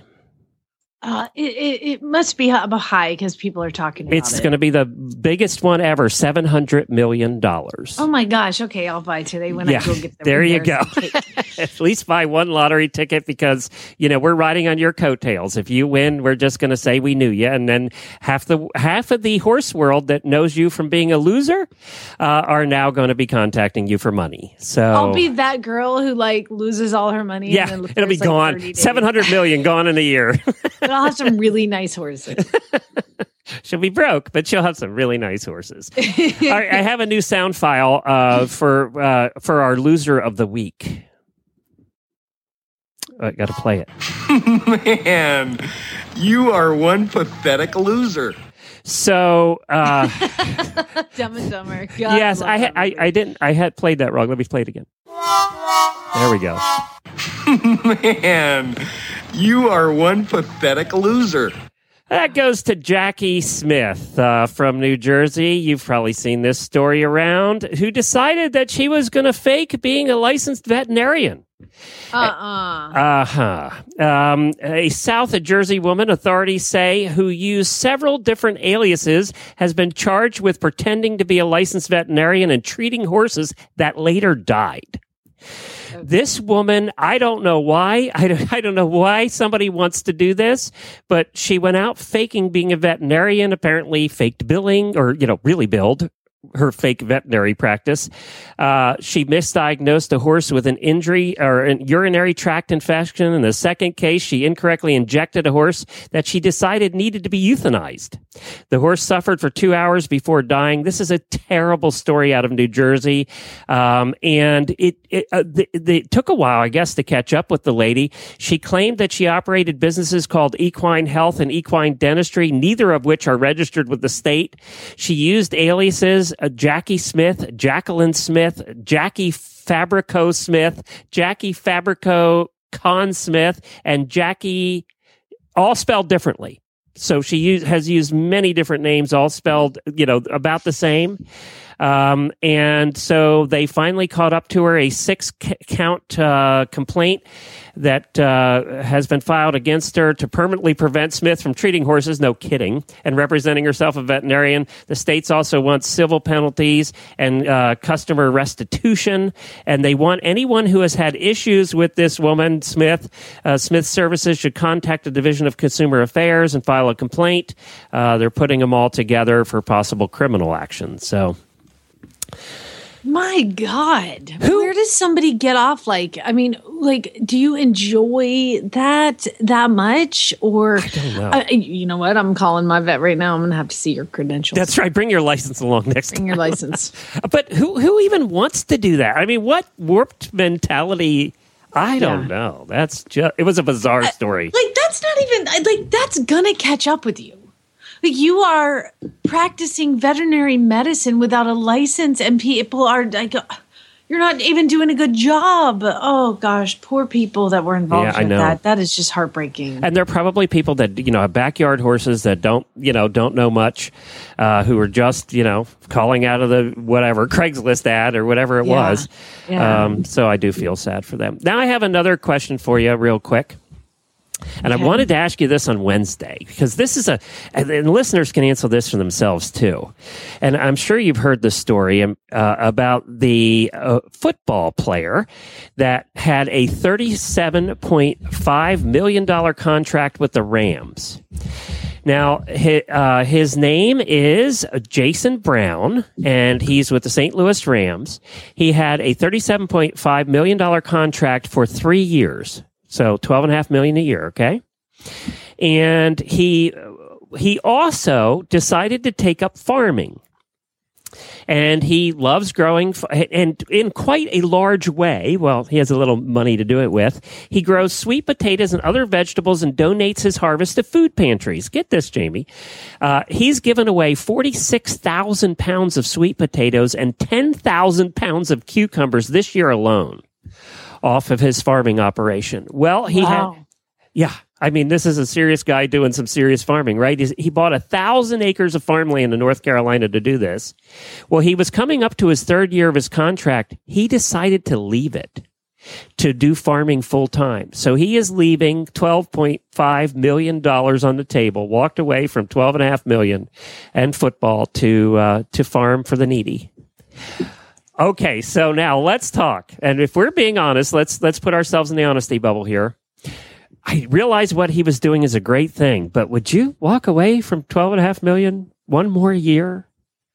[SPEAKER 9] It must be high because people are talking about it.
[SPEAKER 1] It's going to be the biggest one ever, $700 million.
[SPEAKER 9] Oh my gosh. Okay, I'll buy today when I go get the
[SPEAKER 1] there you go. At least buy one lottery ticket because, we're riding on your coattails. If you win, we're just going to say we knew you. And then half of the horse world that knows you from being a loser are now going to be contacting you for money. So
[SPEAKER 9] I'll be that girl who loses all her money.
[SPEAKER 1] Yeah,
[SPEAKER 9] and then
[SPEAKER 1] it'll be gone. $700 million gone in a year.
[SPEAKER 9] But I'll have some really nice horses.
[SPEAKER 1] She'll be broke, but she'll have some really nice horses. All right, I have a new sound file for our loser of the week. I got to play it.
[SPEAKER 11] Man, you are one pathetic loser.
[SPEAKER 1] So,
[SPEAKER 9] Dumb and Dumber. God,
[SPEAKER 1] yes, I didn't. I had played that wrong. Let me play it again. There we go.
[SPEAKER 11] Man, you are one pathetic loser.
[SPEAKER 1] That goes to Jackie Smith from New Jersey. You've probably seen this story around, who decided that she was going to fake being a licensed veterinarian. A South Jersey woman, authorities say, who used several different aliases, has been charged with pretending to be a licensed veterinarian and treating horses that later died. This woman, I don't know why. I don't know why somebody wants to do this, but she went out faking being a veterinarian, apparently faked billing or, really billed her fake veterinary practice. She misdiagnosed a horse with an injury or an urinary tract infection. In the second case, she incorrectly injected a horse that she decided needed to be euthanized. The horse suffered for 2 hours before dying. This is a terrible story out of New Jersey. And it took a while, I guess, to catch up with the lady. She claimed that she operated businesses called Equine Health and Equine Dentistry, neither of which are registered with the state. She used aliases Jackie Smith, Jacqueline Smith, Jackie Fabrico Smith, Jackie Fabrico Con Smith, and Jackie, all spelled differently. So she has used many different names, all spelled, about the same. And so they finally caught up to her, a 6-count complaint that has been filed against her to permanently prevent Smith from treating horses, no kidding, and representing herself a veterinarian. The states also want civil penalties and customer restitution, and they want anyone who has had issues with this woman, Smith. Smith's services should contact the Division of Consumer Affairs and file a complaint. They're putting them all together for possible criminal action. So,
[SPEAKER 9] my God, where does somebody get off? Do you enjoy that much? Or,
[SPEAKER 1] I don't know.
[SPEAKER 9] You know what? I'm calling my vet right now. I'm going to have to see your credentials.
[SPEAKER 1] That's right. Bring your license along next time.
[SPEAKER 9] Bring your license.
[SPEAKER 1] But who even wants to do that? I mean, what warped mentality? I don't know. That's just, it was a bizarre story.
[SPEAKER 9] That's not even, that's going to catch up with you. You are practicing veterinary medicine without a license, and people are you're not even doing a good job. Oh gosh, poor people that were involved with that. That is just heartbreaking.
[SPEAKER 1] And there are probably people that have backyard horses that don't know much, who are just calling out of the whatever Craigslist ad or whatever it was.
[SPEAKER 9] Yeah.
[SPEAKER 1] So I do feel sad for them. Now I have another question for you, real quick. And I wanted to ask you this on Wednesday, because this is and listeners can answer this for themselves too. And I'm sure you've heard the story about the football player that had a $37.5 million contract with the Rams. Now, his name is Jason Brown, and he's with the St. Louis Rams. He had a $37.5 million contract for 3 years. So $12.5 million a year, okay? And he also decided to take up farming. And he loves growing, and in quite a large way. Well, he has a little money to do it with. He grows sweet potatoes and other vegetables and donates his harvest to food pantries. Get this, Jamie. He's given away 46,000 pounds of sweet potatoes and 10,000 pounds of cucumbers this year alone off of his farming operation. Well, he had... Yeah. I mean, this is a serious guy doing some serious farming, right? He bought 1,000 acres of farmland in North Carolina to do this. Well, he was coming up to his third year of his contract. He decided to leave it to do farming full time. So he is leaving $12.5 million on the table, walked away from $12.5 million and football to farm for the needy. Okay. So now let's talk. And if we're being honest, let's put ourselves in the honesty bubble here. I realize what he was doing is a great thing, but would you walk away from $12.5 million one more year?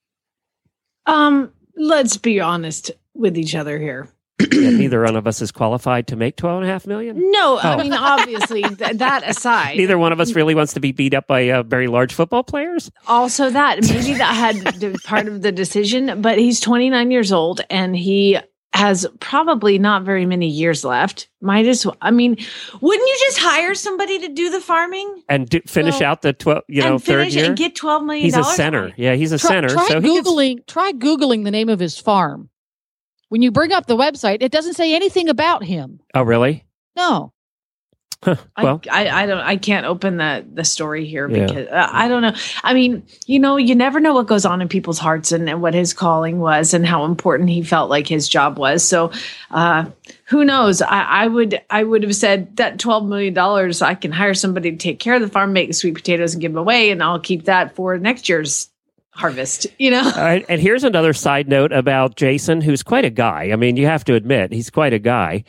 [SPEAKER 9] Let's be honest with each other here.
[SPEAKER 1] Yeah, neither one of us is qualified to make $12.5 million?
[SPEAKER 9] No, I mean, obviously, that aside.
[SPEAKER 1] Neither one of us really wants to be beat up by very large football players?
[SPEAKER 9] Also maybe that had part of the decision, but he's 29 years old and he has probably not very many years left. Wouldn't you just hire somebody to do the farming
[SPEAKER 1] and finish out the third year
[SPEAKER 9] and get $12 million?
[SPEAKER 1] He's a center. Yeah, he's a center.
[SPEAKER 3] Try
[SPEAKER 1] so
[SPEAKER 3] Googling the name of his farm. When you bring up the website, it doesn't say anything about him.
[SPEAKER 1] Oh, really?
[SPEAKER 3] No.
[SPEAKER 1] Huh. Well,
[SPEAKER 9] I can't open the story here because I don't know. I mean, you never know what goes on in people's hearts and what his calling was and how important he felt like his job was. So, who knows? I would have said that $12 million, I can hire somebody to take care of the farm, make the sweet potatoes and give them away. And I'll keep that for next year's harvest, All
[SPEAKER 1] right, and here's another side note about Jason, who's quite a guy. I mean, you have to admit, he's quite a guy.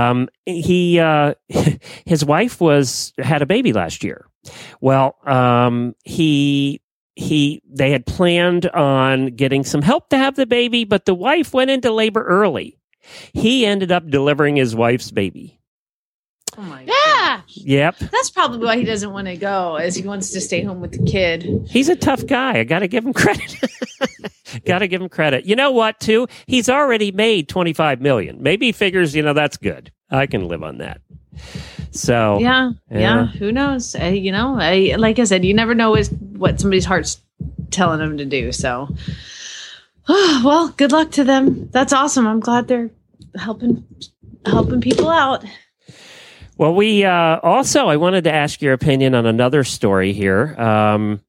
[SPEAKER 1] His wife had a baby last year. Well, they had planned on getting some help to have the baby, but the wife went into labor early. He ended up delivering his wife's baby.
[SPEAKER 9] Oh my
[SPEAKER 3] gosh.
[SPEAKER 1] Yep.
[SPEAKER 9] That's probably why he doesn't want to go, as he wants to stay home with the kid.
[SPEAKER 1] He's a tough guy. I got to give him credit. Got to give him credit. You know what, too? He's already made $25 million. Maybe he figures, that's good. I can live on that. So
[SPEAKER 9] yeah. Who knows? Like I said, you never know what somebody's heart's telling them to do. So, well, good luck to them. That's awesome. I'm glad they're helping people out.
[SPEAKER 1] Well, we I wanted to ask your opinion on another story here. Let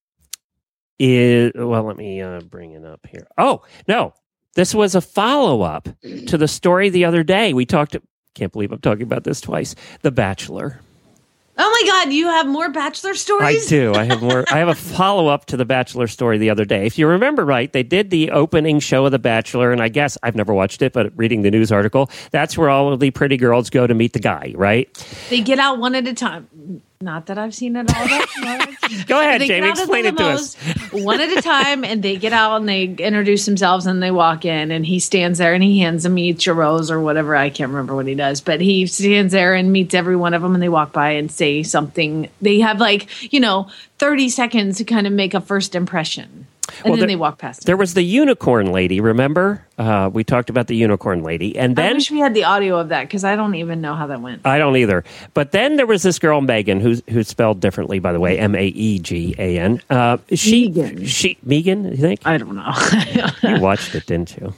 [SPEAKER 1] me bring it up here. Oh, no, this was a follow-up to the story the other day. Can't believe I'm talking about this twice. The Bachelor.
[SPEAKER 9] Oh my God, you have more Bachelor stories?
[SPEAKER 1] I do. I have more. I have a follow-up to the Bachelor story the other day. If you remember right, they did the opening show of The Bachelor, and I guess I've never watched it, but reading the news article, that's where all of the pretty girls go to meet the guy, right?
[SPEAKER 9] They get out one at a time. Not that I've seen it all that much.
[SPEAKER 1] Go ahead, Jamie. Explain it to us.
[SPEAKER 9] One at a time, and they get out and they introduce themselves and they walk in, and he stands there and he hands them each a rose or whatever. I can't remember what he does, but he stands there and meets every one of them, and they walk by and say something. They have 30 seconds to kind of make a first impression. And then they walk past.
[SPEAKER 1] There was the unicorn lady, remember? We talked about the unicorn lady. And then
[SPEAKER 9] I wish we had the audio of that because I don't even know how that went.
[SPEAKER 1] I don't either. But then there was this girl, Megan, who's spelled differently, by the way, Maegan. Megan, you think?
[SPEAKER 9] I don't know.
[SPEAKER 1] You watched it, didn't you?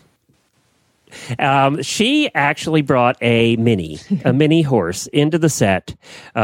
[SPEAKER 1] She actually brought a mini horse into the set.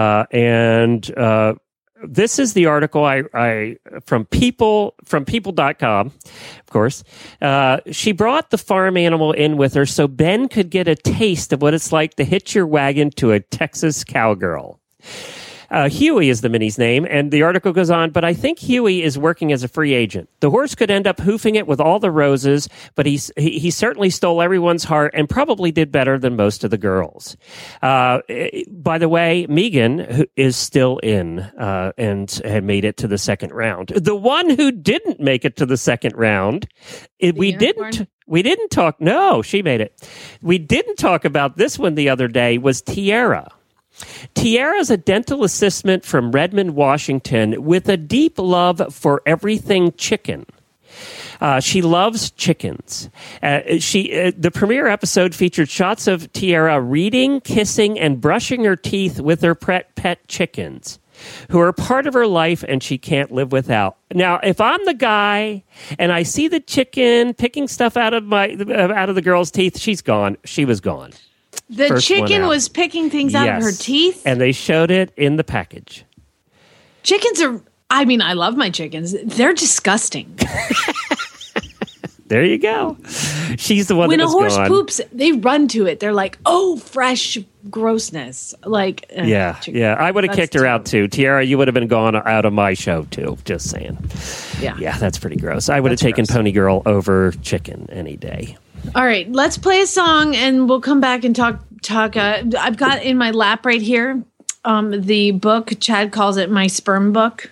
[SPEAKER 1] This is the article from people.com, of course. She brought the farm animal in with her so Ben could get a taste of what it's like to hitch your wagon to a Texas cowgirl. Huey is the mini's name, and the article goes on, but I think Huey is working as a free agent. The horse could end up hoofing it with all the roses, but he certainly stole everyone's heart and probably did better than most of the girls. By the way, Megan is still in and had made it to the second round. The one who didn't make it to the second round, we didn't talk. No, she made it. We didn't talk about this one the other day, was Tiara. Tiara's a dental assistant from Redmond, Washington, with a deep love for everything chicken. She loves chickens. The premiere episode featured shots of Tiara reading, kissing, and brushing her teeth with her pet chickens, who are part of her life and she can't live without. Now, if I'm the guy and I see the chicken picking stuff out of the girl's teeth, she's gone. She was gone.
[SPEAKER 9] The
[SPEAKER 1] First
[SPEAKER 9] chicken was picking things out of her teeth?
[SPEAKER 1] And they showed it in the package.
[SPEAKER 9] Chickens are, I mean, I love my chickens. They're disgusting.
[SPEAKER 1] There you go. She's the one
[SPEAKER 9] when
[SPEAKER 1] that was
[SPEAKER 9] a horse
[SPEAKER 1] gone.
[SPEAKER 9] poops, they run to it. They're like, oh, fresh grossness. Like,
[SPEAKER 1] Yeah. I would have kicked her out too. Tiara, you would have been gone out of my show too. Just saying. Yeah, that's pretty gross. I would have taken Pony Girl over chicken any day.
[SPEAKER 9] All right, let's play a song and we'll come back and talk. I've got in my lap right here the book. Chad calls it my sperm book.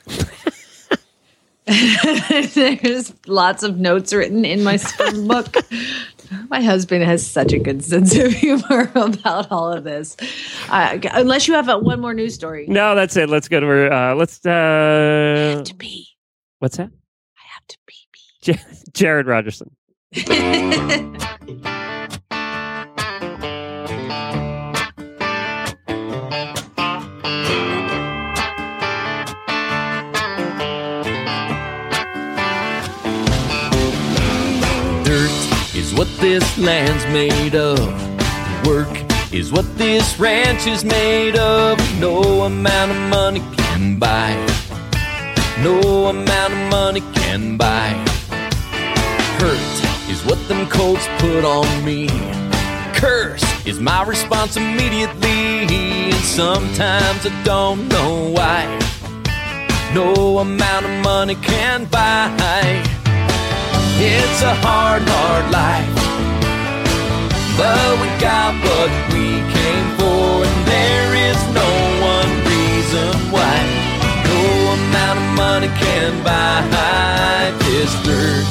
[SPEAKER 9] There's lots of notes written in my sperm book. My husband has such a good sense of humor about all of this. Unless you have one more news story.
[SPEAKER 1] No, that's it. Let's go to her.
[SPEAKER 9] I have to pee.
[SPEAKER 1] What's that?
[SPEAKER 9] I have to pee.
[SPEAKER 1] Jared Rogerson.
[SPEAKER 12] Dirt is what this land's made of. Work is what this ranch is made of. No amount of money can buy it. No amount of money can buy it. Hurt is what them colts put on me. Curse is my response immediately. And sometimes I don't know why. No amount of money can buy. It's a hard, hard life, but we got what we came for, and there is no one reason why. No amount of money can buy this dirt.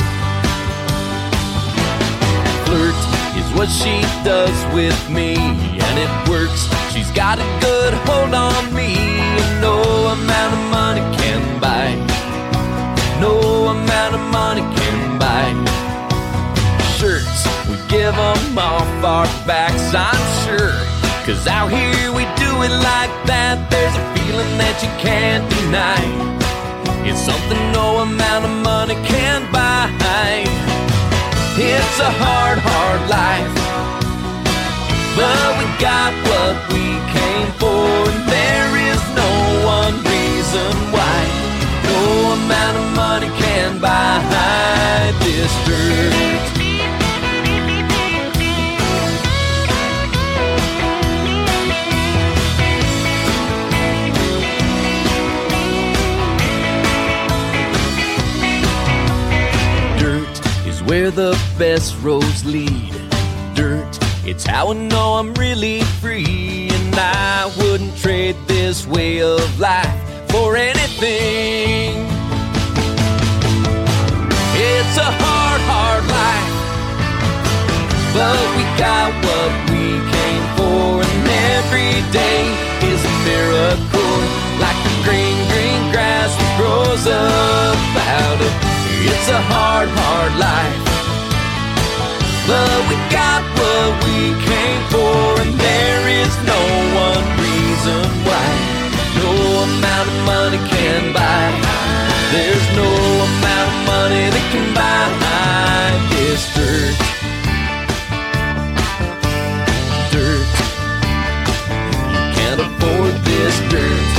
[SPEAKER 12] Flirt is what she does with me, and it works. She's got a good hold on me, and no amount of money can buy. No amount of money can buy. Shirts, we give them off our backs, I'm sure. Cause out here we do it like that. There's a feeling that you can't deny. It's something no amount of money can buy. It's a hard, hard life, but we got what we came for, and there is no one reason why. No amount of money can buy this dirt. Dirt is where the best roads lead. Dirt, it's how I know I'm really free, and I wouldn't trade this way of life for anything. It's a hard, hard life, but we got what we came for, and every day is a miracle, like the green, green grass that grows up out of. It's a hard, hard life, but we got what we came for, and there is no one reason why. No amount of money can buy. There's no amount of money that can buy this dirt. Dirt. You can't afford this dirt.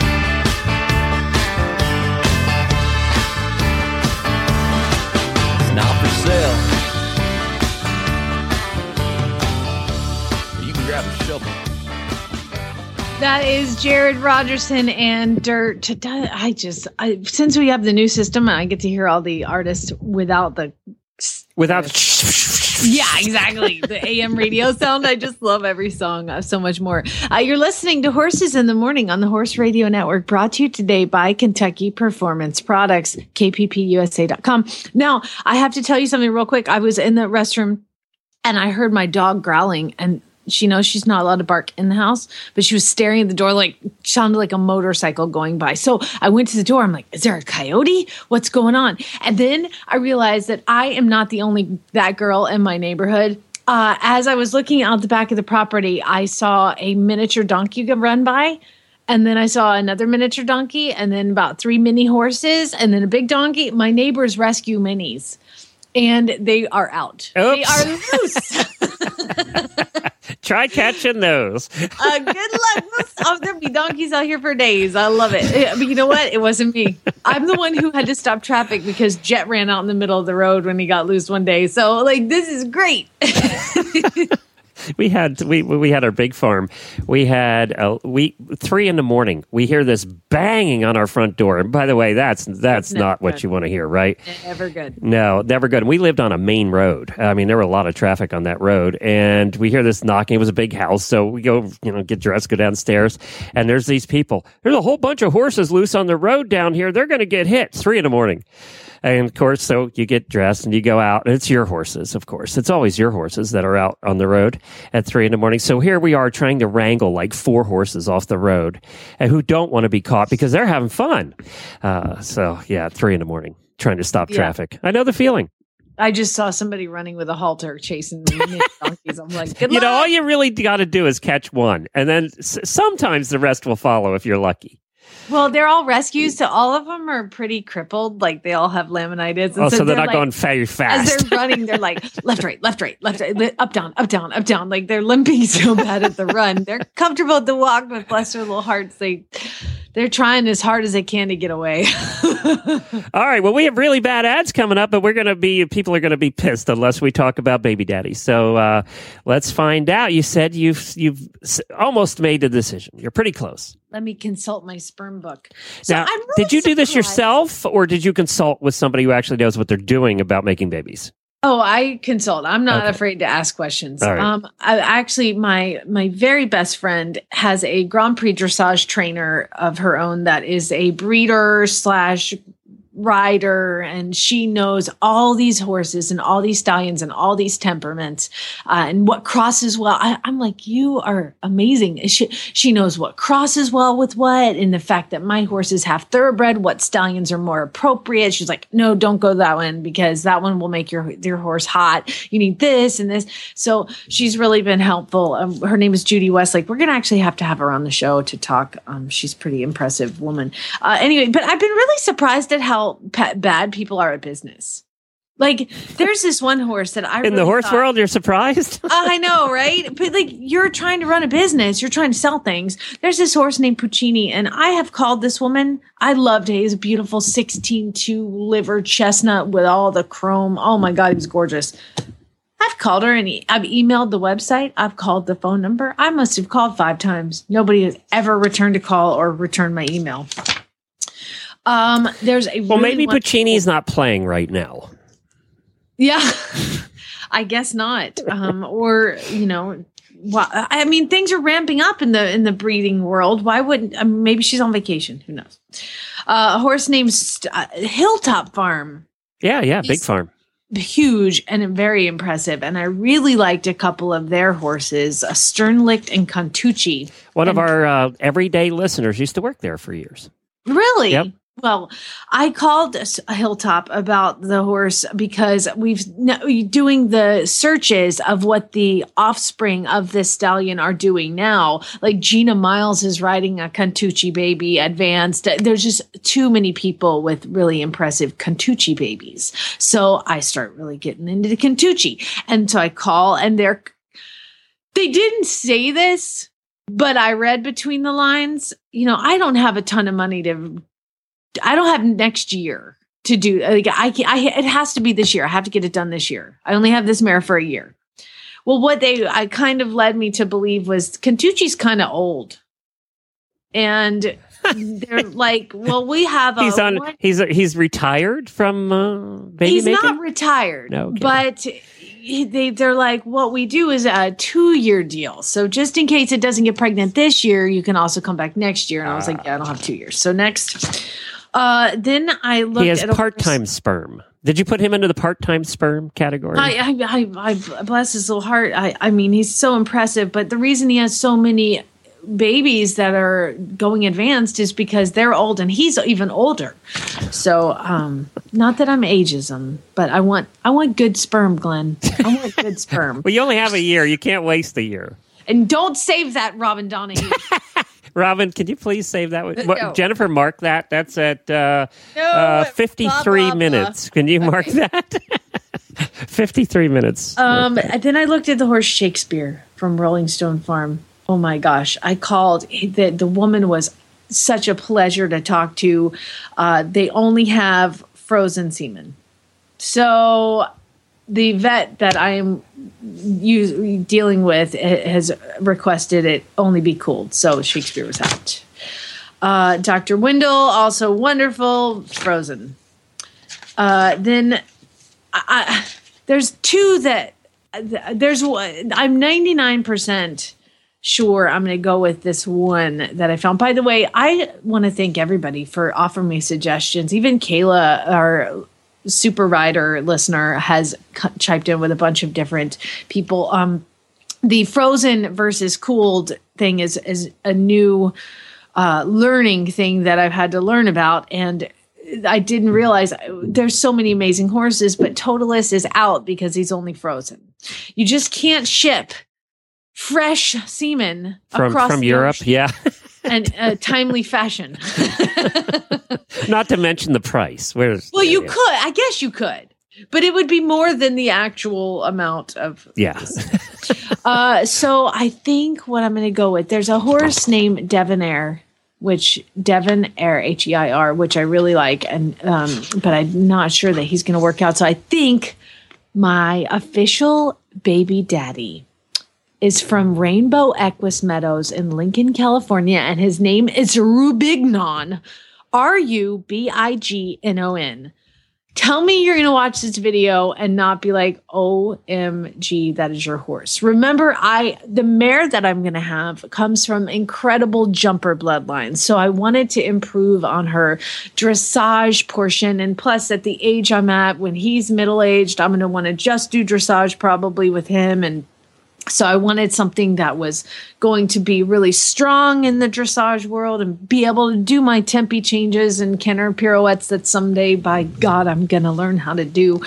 [SPEAKER 12] It's not for sale. You can grab a shovel.
[SPEAKER 9] That is Jared Rogerson and Dirt. Since we have the new system, I get to hear all the artists without. Yeah, exactly. The AM radio sound. I just love every song so much more. You're listening to Horses in the Morning on the Horse Radio Network, brought to you today by Kentucky Performance Products, kppusa.com. Now, I have to tell you something real quick. I was in the restroom and I heard my dog growling, and She knows she's not allowed to bark in the house, but she was staring at the door like sounded like a motorcycle going by. So I went to the door. I'm like, is there a coyote? What's going on? And then I realized that I am not the only that girl in my neighborhood. As I was looking out the back of the property, I saw a miniature donkey run by. And then I saw another miniature donkey, and then about 3 mini horses, and then a big donkey. My neighbors rescue minis, and they are out.
[SPEAKER 1] Oops.
[SPEAKER 9] They are loose.
[SPEAKER 1] Try catching those.
[SPEAKER 9] Good luck. There'll be donkeys out here for days. I love it. But you know what? It wasn't me. I'm the one who had to stop traffic because Jet ran out in the middle of the road when he got loose one day. So, this is great.
[SPEAKER 1] We had our big farm. We had 3 a.m. We hear this banging on our front door. And by the way, that's not what you want to hear, right?
[SPEAKER 9] Never good.
[SPEAKER 1] No, never good. And we lived on a main road. I mean, there were a lot of traffic on that road, and we hear this knocking. It was a big house, so we go, get dressed, go downstairs, and there's these people. There's a whole bunch of horses loose on the road down here. They're going to get hit. 3 a.m. And of course, so you get dressed and you go out, and it's your horses, of course. It's always your horses that are out on the road at 3 a.m. So here we are trying to wrangle like 4 horses off the road and who don't want to be caught because they're having fun. 3 a.m. trying to stop traffic. I know the feeling.
[SPEAKER 9] I just saw somebody running with a halter chasing the mini donkeys. I'm like, good luck.
[SPEAKER 1] All you really got to do is catch one, and then sometimes the rest will follow if you're lucky.
[SPEAKER 9] Well, they're all rescues, so all of them are pretty crippled. Like they all have laminitis. And
[SPEAKER 1] so they're not going very fast.
[SPEAKER 9] As they're running, they're like left, right, up, down, up, down, up, down. Like they're limping so bad at the run. They're comfortable to walk, but bless their little hearts, they're trying as hard as they can to get away.
[SPEAKER 1] All right. Well, we have really bad ads coming up, but people are going to be pissed unless we talk about baby daddy. So let's find out. You said you've almost made a decision. You're pretty close.
[SPEAKER 9] Let me consult my sperm book. So
[SPEAKER 1] now,
[SPEAKER 9] I'm really
[SPEAKER 1] did you do this
[SPEAKER 9] surprised.
[SPEAKER 1] yourself, or did you consult with somebody who actually knows what they're doing about making babies?
[SPEAKER 9] Oh, I consult. I'm not afraid to ask questions.
[SPEAKER 1] All right.
[SPEAKER 9] My very best friend has a Grand Prix dressage trainer of her own that is a breeder / rider, and she knows all these horses and all these stallions and all these temperaments and what crosses well. I'm like, you are amazing. She knows what crosses well with what, and the fact that my horses have thoroughbred, what stallions are more appropriate. She's like, no, don't go that one because that one will make your horse hot. You need this and this. So she's really been helpful. Her name is Judy Westlake. We're going to actually have to have her on the show to talk. She's a pretty impressive woman. Anyway, but I've been really surprised at how bad people are at business. Like, there's this one horse that I
[SPEAKER 1] in the horse world, you're surprised.
[SPEAKER 9] I know, right? But you're trying to run a business, you're trying to sell things. There's this horse named Puccini, and I have called this woman. I loved it. He's a beautiful 16-2 liver chestnut with all the chrome. Oh my God, he was gorgeous. I've called her and I've emailed the website. I've called the phone number. I must have called 5 times. Nobody has ever returned a call or returned my email. There's a
[SPEAKER 1] maybe Puccini's not playing right now.
[SPEAKER 9] Yeah, I guess not. I mean, things are ramping up in the breeding world. Why wouldn't? Maybe she's on vacation. Who knows? A horse named Hilltop Farm.
[SPEAKER 1] Yeah, big farm.
[SPEAKER 9] Huge and very impressive. And I really liked a couple of their horses, Sternlicht and Contucci.
[SPEAKER 1] One of our everyday listeners used to work there for years.
[SPEAKER 9] Really?
[SPEAKER 1] Yep.
[SPEAKER 9] Well, I called Hilltop about the horse because doing the searches of what the offspring of this stallion are doing now. Like Gina Miles is riding a Contucci baby advanced. There's just too many people with really impressive Contucci babies. So I start really getting into the Contucci. And so I call and they didn't say this, but I read between the lines. I don't have a ton of money I don't have next year to do. It has to be this year. I have to get it done this year. I only have this mare for a year. Well, I kind of led me to believe was Contucci's kind of old, and they're like, well, we have
[SPEAKER 1] he's retired from baby
[SPEAKER 9] He's
[SPEAKER 1] making?
[SPEAKER 9] not retired,
[SPEAKER 1] no, okay.
[SPEAKER 9] But they're like, what we do is a 2-year deal. So just in case it doesn't get pregnant this year, you can also come back next year. And I was like, yeah, I don't have 2 years. So next. Then I looked
[SPEAKER 1] He has
[SPEAKER 9] at
[SPEAKER 1] part-time sperm. Did you put him into the part-time sperm category?
[SPEAKER 9] I bless his little heart. I mean, he's so impressive. But the reason he has so many babies that are going advanced is because they're old and he's even older. So, not that I'm ageism, but I want good sperm, Glenn. I want good sperm.
[SPEAKER 1] Well, you only have a year. You can't waste a year.
[SPEAKER 9] And don't save that, Robin Donahue.
[SPEAKER 1] Robin, can you please save that?
[SPEAKER 9] No.
[SPEAKER 1] Jennifer, mark that. That's at 53
[SPEAKER 9] blah, blah,
[SPEAKER 1] minutes. Can you mark that? 53 minutes.
[SPEAKER 9] Then I looked at the horse Shakespeare from Rolling Stone Farm. Oh my gosh. I called. The woman was such a pleasure to talk to. They only have frozen semen. So the vet that I am dealing with has requested it only be cooled. So Shakespeare was out. Dr. Wendell, also wonderful, frozen. Then there's two that there's one. I'm 99% sure I'm going to go with this one that I found. By the way, I want to thank everybody for offering me suggestions. Even Kayla, our Super Rider listener, has chimed in with a bunch of different people. The frozen versus cooled thing is a new learning thing that I've had to learn about. And I didn't realize there's so many amazing horses, but Totalis is out because he's only frozen. You just can't ship fresh semen
[SPEAKER 1] from Europe, yeah,
[SPEAKER 9] and a timely fashion.
[SPEAKER 1] Not to mention the price.
[SPEAKER 9] You could, I guess you could, but it would be more than the actual amount of.
[SPEAKER 1] Yeah.
[SPEAKER 9] So I think what I'm going to go with, there's a horse named Devonair, H-E-I-R, which I really like, and but I'm not sure that he's going to work out. So I think my official baby daddy is from Rainbow Equus Meadows in Lincoln, California, and his name is Rubignon, Rubignon. Tell me you're going to watch this video and not be like, OMG, that is your horse. Remember, the mare that I'm going to have comes from incredible jumper bloodlines. So I wanted to improve on her dressage portion. And plus, at the age I'm at, when he's middle-aged, I'm going to want to just do dressage probably with him. And so I wanted something that was going to be really strong in the dressage world and be able to do my tempi changes and canter pirouettes that someday, by God, I'm going to learn how to do.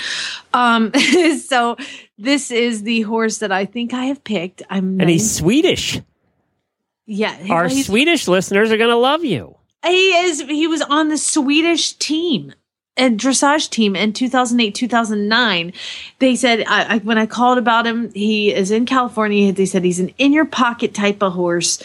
[SPEAKER 9] So this is the horse that I think I have picked. And
[SPEAKER 1] he's Swedish.
[SPEAKER 9] Yeah.
[SPEAKER 1] Our Swedish listeners are going to love you.
[SPEAKER 9] He was on the Swedish team. A dressage team in 2008, 2009. They said, when I called about him, he is in California. They said he's an in your pocket type of horse.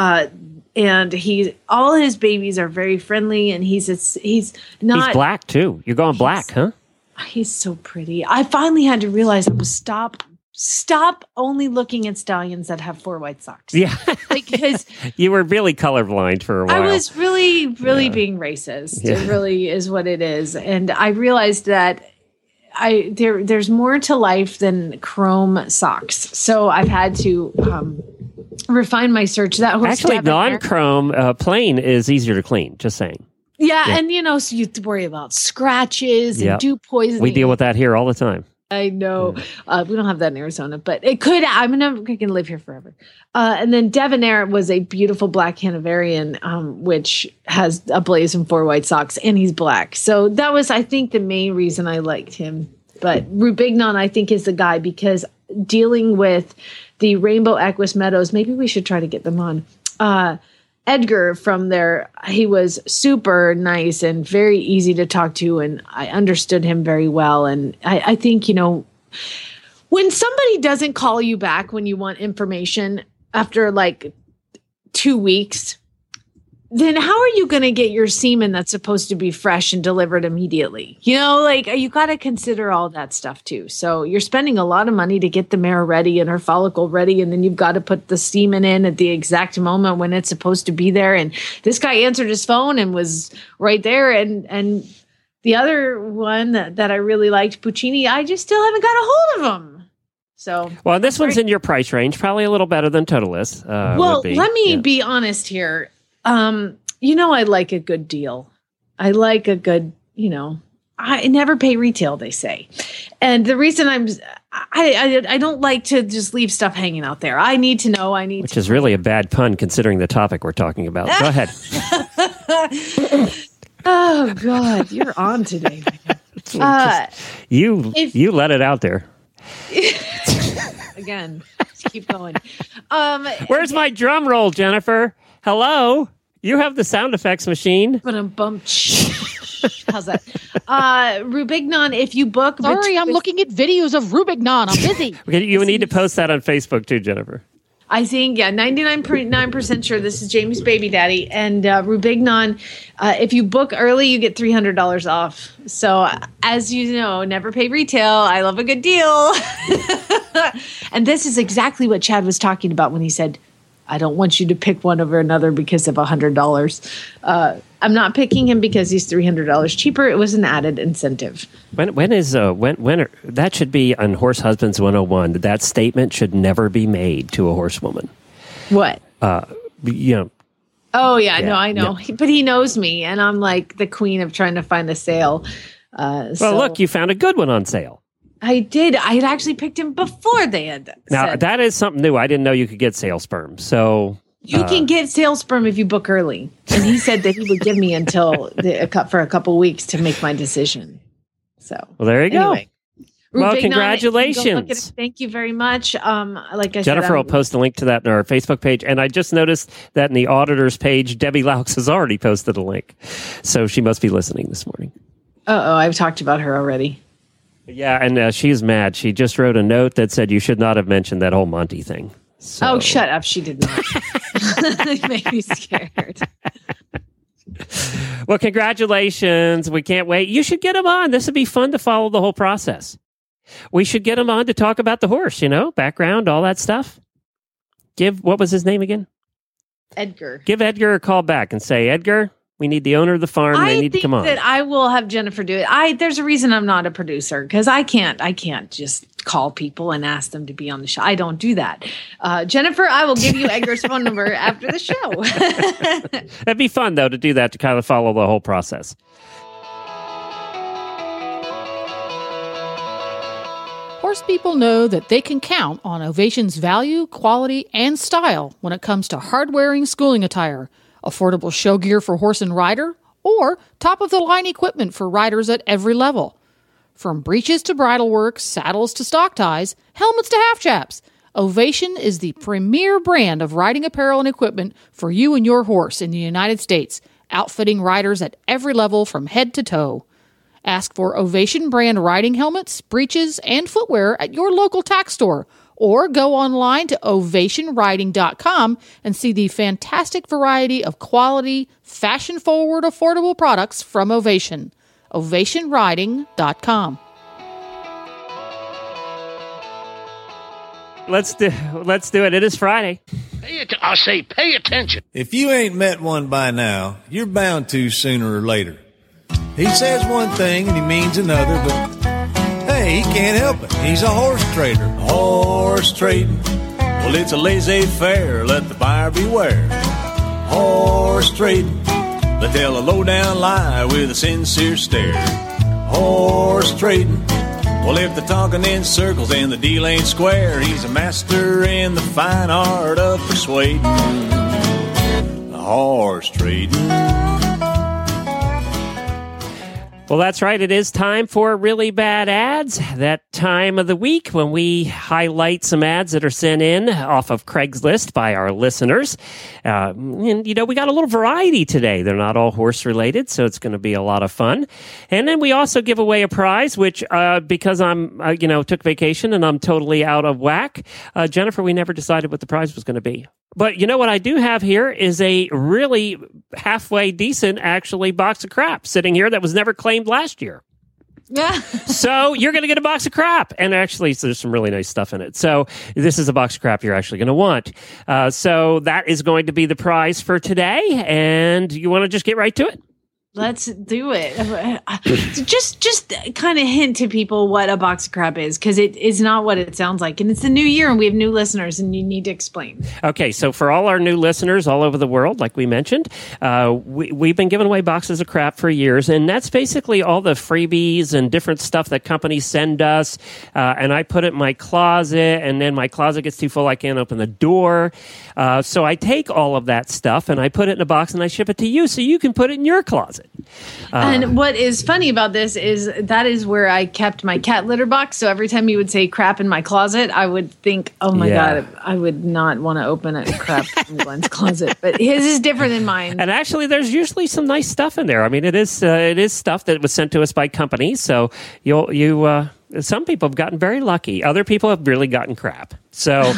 [SPEAKER 9] And all his babies are very friendly, and he's not.
[SPEAKER 1] He's black too. You're going black, huh?
[SPEAKER 9] He's so pretty. I finally had to realize I was stop only looking at stallions that have 4 white socks.
[SPEAKER 1] Yeah.
[SPEAKER 9] Because
[SPEAKER 1] you were really colorblind for a while.
[SPEAKER 9] I was really being racist.
[SPEAKER 1] Yeah.
[SPEAKER 9] It really is what it is. And I realized that there's more to life than chrome socks. So I've had to refine my search. That horse
[SPEAKER 1] actually non-chrome plain is easier to clean. Just saying.
[SPEAKER 9] Yeah. And so you have to worry about scratches and dew poisoning.
[SPEAKER 1] We deal with that here all the time.
[SPEAKER 9] I know. We don't have that in Arizona, but it could. I'm going to live here forever. And then Devonair was a beautiful black Hanoverian, which has a blaze and 4 white socks, and he's black. So that was, I think, the main reason I liked him. But Rubignon, I think, is the guy, because dealing with the Rainbow Equus Meadows, maybe we should try to get them on. Edgar from there, he was super nice and very easy to talk to, and I understood him very well. And I think, when somebody doesn't call you back when you want information after like 2 weeks, then how are you going to get your semen that's supposed to be fresh and delivered immediately? You got to consider all that stuff too. So you're spending a lot of money to get the mare ready and her follicle ready, and then you've got to put the semen in at the exact moment when it's supposed to be there. And this guy answered his phone and was right there. And the other one that I really liked, Puccini, I just still haven't got a hold of him. So,
[SPEAKER 1] well, this one's in your price range, probably a little better than Totalis.
[SPEAKER 9] Let me be honest here. I like a good deal. I like a good, I never pay retail, they say. And the reason I don't like to just leave stuff hanging out there. I need to know.
[SPEAKER 1] Which is really a bad pun considering the topic we're talking about. Go ahead.
[SPEAKER 9] Oh, God. You're on today.
[SPEAKER 1] You let it out there.
[SPEAKER 9] Again, just keep going.
[SPEAKER 1] Where's my drum roll, Jennifer? Hello? You have the sound effects machine.
[SPEAKER 9] How's that? Rubignon, if you book...
[SPEAKER 3] Sorry, I'm looking at videos of Rubignon. I'm busy.
[SPEAKER 1] You need to post that on Facebook too, Jennifer.
[SPEAKER 9] I think, 99.9% sure this is Jamie's baby daddy. And Rubignon, if you book early, you get $300 off. So as you know, never pay retail. I love a good deal. And this is exactly what Chad was talking about when he said, I don't want you to pick one over another because of $100. I'm not picking him because he's $300 cheaper. It was an added incentive.
[SPEAKER 1] When that should be on Horse Husbands 101. That statement should never be made to a horsewoman.
[SPEAKER 9] What?
[SPEAKER 1] Oh yeah,
[SPEAKER 9] no, I know. Yeah. But he knows me, and I'm like the queen of trying to find a sale.
[SPEAKER 1] Look, you found a good one on sale.
[SPEAKER 9] I did. I had actually picked him before they had
[SPEAKER 1] Now, that is something new. I didn't know you could get sale sperm. So
[SPEAKER 9] you can get sale sperm if you book early. And he said that he would give me until for a couple weeks to make my decision. So,
[SPEAKER 1] well, there you go. Well,
[SPEAKER 9] Rubignon,
[SPEAKER 1] congratulations.
[SPEAKER 9] Thank you very much. Like I
[SPEAKER 1] Jennifer
[SPEAKER 9] said,
[SPEAKER 1] will post a link to that in our Facebook page. And I just noticed that in the auditor's page, Debbie Laux has already posted a link. So she must be listening this morning.
[SPEAKER 9] I've talked about her already.
[SPEAKER 1] Yeah, and she's mad. She just wrote a note that said you should not have mentioned that whole Monty thing. So.
[SPEAKER 9] Oh, shut up. She did not. It made me scared.
[SPEAKER 1] Well, congratulations. We can't wait. You should get him on. This would be fun to follow the whole process. We should get him on to talk about the horse, background, all that stuff. What was his name again?
[SPEAKER 9] Edgar.
[SPEAKER 1] Give Edgar a call back and say, Edgar, we need the owner of the farm. They need to come on.
[SPEAKER 9] I think that I will have Jennifer do it. There's a reason I'm not a producer because I can't just call people and ask them to be on the show. I don't do that. Jennifer, I will give you Edgar's phone number after the show.
[SPEAKER 1] That'd be fun, though, to do that, to kind of follow the whole process.
[SPEAKER 3] Horse people know that they can count on Ovation's value, quality, and style when it comes to hard-wearing schooling attire, affordable show gear for horse and rider, or top-of-the-line equipment for riders at every level. From breeches to bridle work, saddles to stock ties, helmets to half chaps, Ovation is the premier brand of riding apparel and equipment for you and your horse in the United States, outfitting riders at every level from head to toe. Ask for Ovation brand riding helmets, breeches, and footwear at your local tack store, or go online to ovationriding.com and see the fantastic variety of quality, fashion-forward, affordable products from Ovation. ovationriding.com.
[SPEAKER 1] Let's do it. It is Friday.
[SPEAKER 5] I say pay attention.
[SPEAKER 13] If you ain't met one by now, you're bound to sooner or later. He says one thing and he means another, but hey, he can't help it. He's a horse trader. Horse trading. Well, it's a laissez-faire. Let the buyer beware. Horse trading. They tell a low-down lie with a sincere stare. Horse trading. Well, if they're talking in circles and the deal ain't square, he's a master in the fine art of persuading. Horse trading.
[SPEAKER 1] Well, that's right. It is time for Really Bad Ads. That time of the week when we highlight some ads that are sent in off of Craigslist by our listeners. And, we got a little variety today. They're not all horse related, so it's going to be a lot of fun. And then we also give away a prize, which, because I'm, took vacation and I'm totally out of whack, Jennifer, we never decided what the prize was going to be. But what I do have here is a really halfway decent, actually, box of crap sitting here that was never claimed last year.
[SPEAKER 9] Yeah.
[SPEAKER 1] So you're going to get a box of crap. And actually, there's some really nice stuff in it. So this is a box of crap you're actually going to want. So that is going to be the prize for today. And you want to just get right to it?
[SPEAKER 9] Let's do it. Just kind of hint to people what a box of crap is, because it is not what it sounds like. And it's the new year and we have new listeners and you need to explain.
[SPEAKER 1] Okay, so for all our new listeners all over the world, like we mentioned, we've been giving away boxes of crap for years. And that's basically all the freebies and different stuff that companies send us. And I put it in my closet, and then my closet gets too full. I can't open the door. So I take all of that stuff and I put it in a box and I ship it to you so you can put it in your closet.
[SPEAKER 9] And what is funny about this is that is where I kept my cat litter box. So every time you would say crap in my closet, I would think, oh my God, I would not want to open a crap in Glenn's closet. But his is different than mine.
[SPEAKER 1] And actually, there's usually some nice stuff in there. I mean, it is stuff that was sent to us by companies. So some people have gotten very lucky. Other people have really gotten crap. So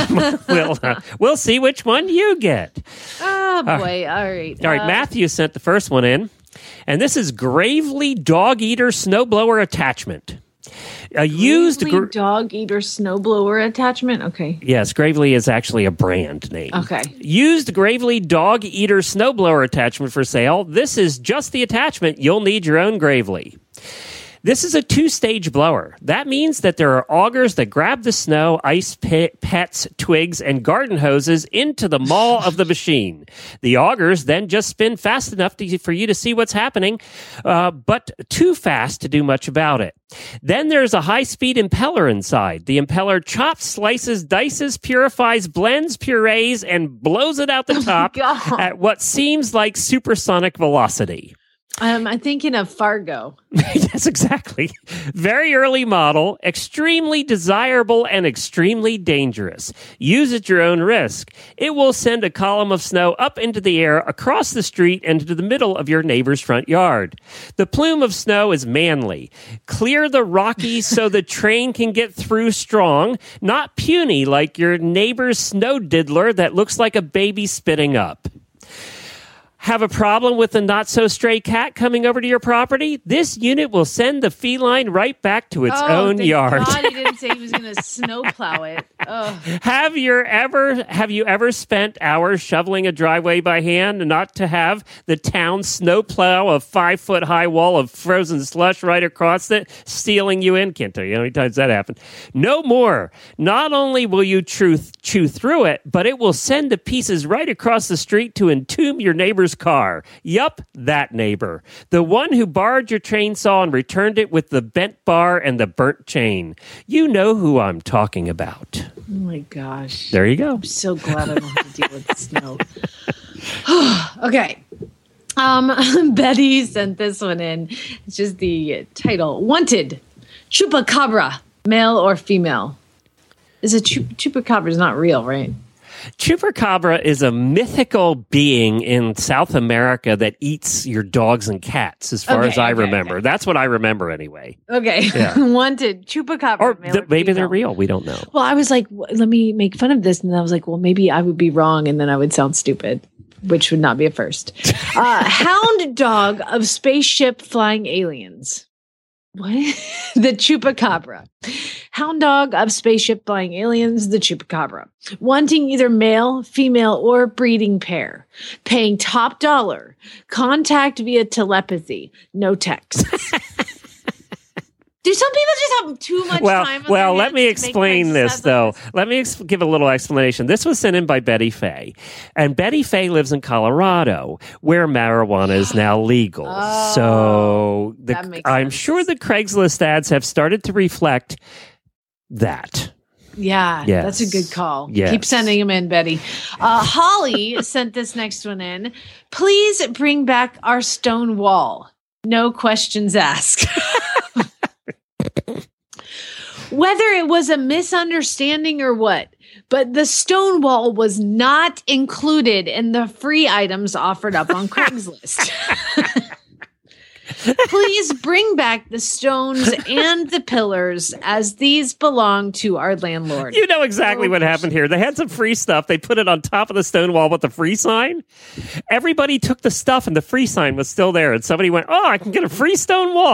[SPEAKER 1] we'll see which one you get.
[SPEAKER 9] Oh, boy. All right.
[SPEAKER 1] All right. Matthew sent the first one in. And this is Gravely Dog Eater Snowblower Attachment. A used
[SPEAKER 9] dog eater snowblower attachment. Okay.
[SPEAKER 1] Yes, Gravely is actually a brand name.
[SPEAKER 9] Okay.
[SPEAKER 1] Used Gravely Dog Eater Snowblower Attachment for sale. This is just the attachment. You'll need your own Gravely. This is a 2-stage blower. That means that there are augers that grab the snow, ice pets, twigs, and garden hoses into the maw of the machine. The augers then just spin fast enough for you to see what's happening, but too fast to do much about it. Then there's a high-speed impeller inside. The impeller chops, slices, dices, purifies, blends, purees, and blows it out the top at what seems like supersonic velocity.
[SPEAKER 9] I'm thinking of Fargo.
[SPEAKER 1] Yes, exactly. Very early model, extremely desirable and extremely dangerous. Use at your own risk. It will send a column of snow up into the air, across the street, and into the middle of your neighbor's front yard. The plume of snow is manly. Clear the Rockies so the train can get through strong, not puny like your neighbor's snow diddler that looks like a baby spitting up. Have a problem with a not-so-stray cat coming over to your property? This unit will send the feline right back to its own yard.
[SPEAKER 9] God, he didn't say he was going to snowplow it. Oh.
[SPEAKER 1] Have you ever spent hours shoveling a driveway by hand not to have the town snowplow a 5-foot-high wall of frozen slush right across it, stealing you in? Can't tell you how many times that happened. No more. Not only will you chew through it, but it will send the pieces right across the street to entomb your neighbor's car. Yup, that neighbor. The one who borrowed your chainsaw and returned it with the bent bar and the burnt chain. You know who I'm talking about.
[SPEAKER 9] Oh my gosh.
[SPEAKER 1] There you go.
[SPEAKER 9] I'm so glad I don't have to deal with snow. Okay. Betty sent this one in. It's just the title. Wanted. Chupacabra. Male or female? Is a chupacabra is not real, right?
[SPEAKER 1] Chupacabra is a mythical being in South America that eats your dogs and cats, as far as I remember. Okay. That's what I remember anyway.
[SPEAKER 9] Okay. Yeah. Wanted. Chupacabra.
[SPEAKER 1] Or maybe they're real. We don't know.
[SPEAKER 9] Well, I was like, let me make fun of this. And then I was like, well, maybe I would be wrong and then I would sound stupid, which would not be a first. Hound dog of spaceship flying aliens. What? The Chupacabra. Hound dog of spaceship flying aliens, the Chupacabra. Wanting either male, female, or breeding pair. Paying top dollar. Contact via telepathy. No text. Do some people just have too much time?
[SPEAKER 1] Well, let me explain this, though. Let me give a little explanation. This was sent in by Betty Faye. And Betty Faye lives in Colorado, where marijuana is now legal.
[SPEAKER 9] Oh,
[SPEAKER 1] so I'm sure the Craigslist ads have started to reflect that.
[SPEAKER 9] Yeah,
[SPEAKER 1] yes.
[SPEAKER 9] That's a good call.
[SPEAKER 1] Yes.
[SPEAKER 9] Keep sending them in, Betty. Holly sent this next one in. Please bring back our stone wall. No questions asked. Whether it was a misunderstanding or what, but the stone wall was not included in the free items offered up on Craigslist. Please bring back the stones and the pillars, as these belong to our landlord.
[SPEAKER 1] You know exactly what happened here. They had some free stuff. They put it on top of the stone wall with the free sign. Everybody took the stuff and the free sign was still there. And somebody went, oh, I can get a free stone wall.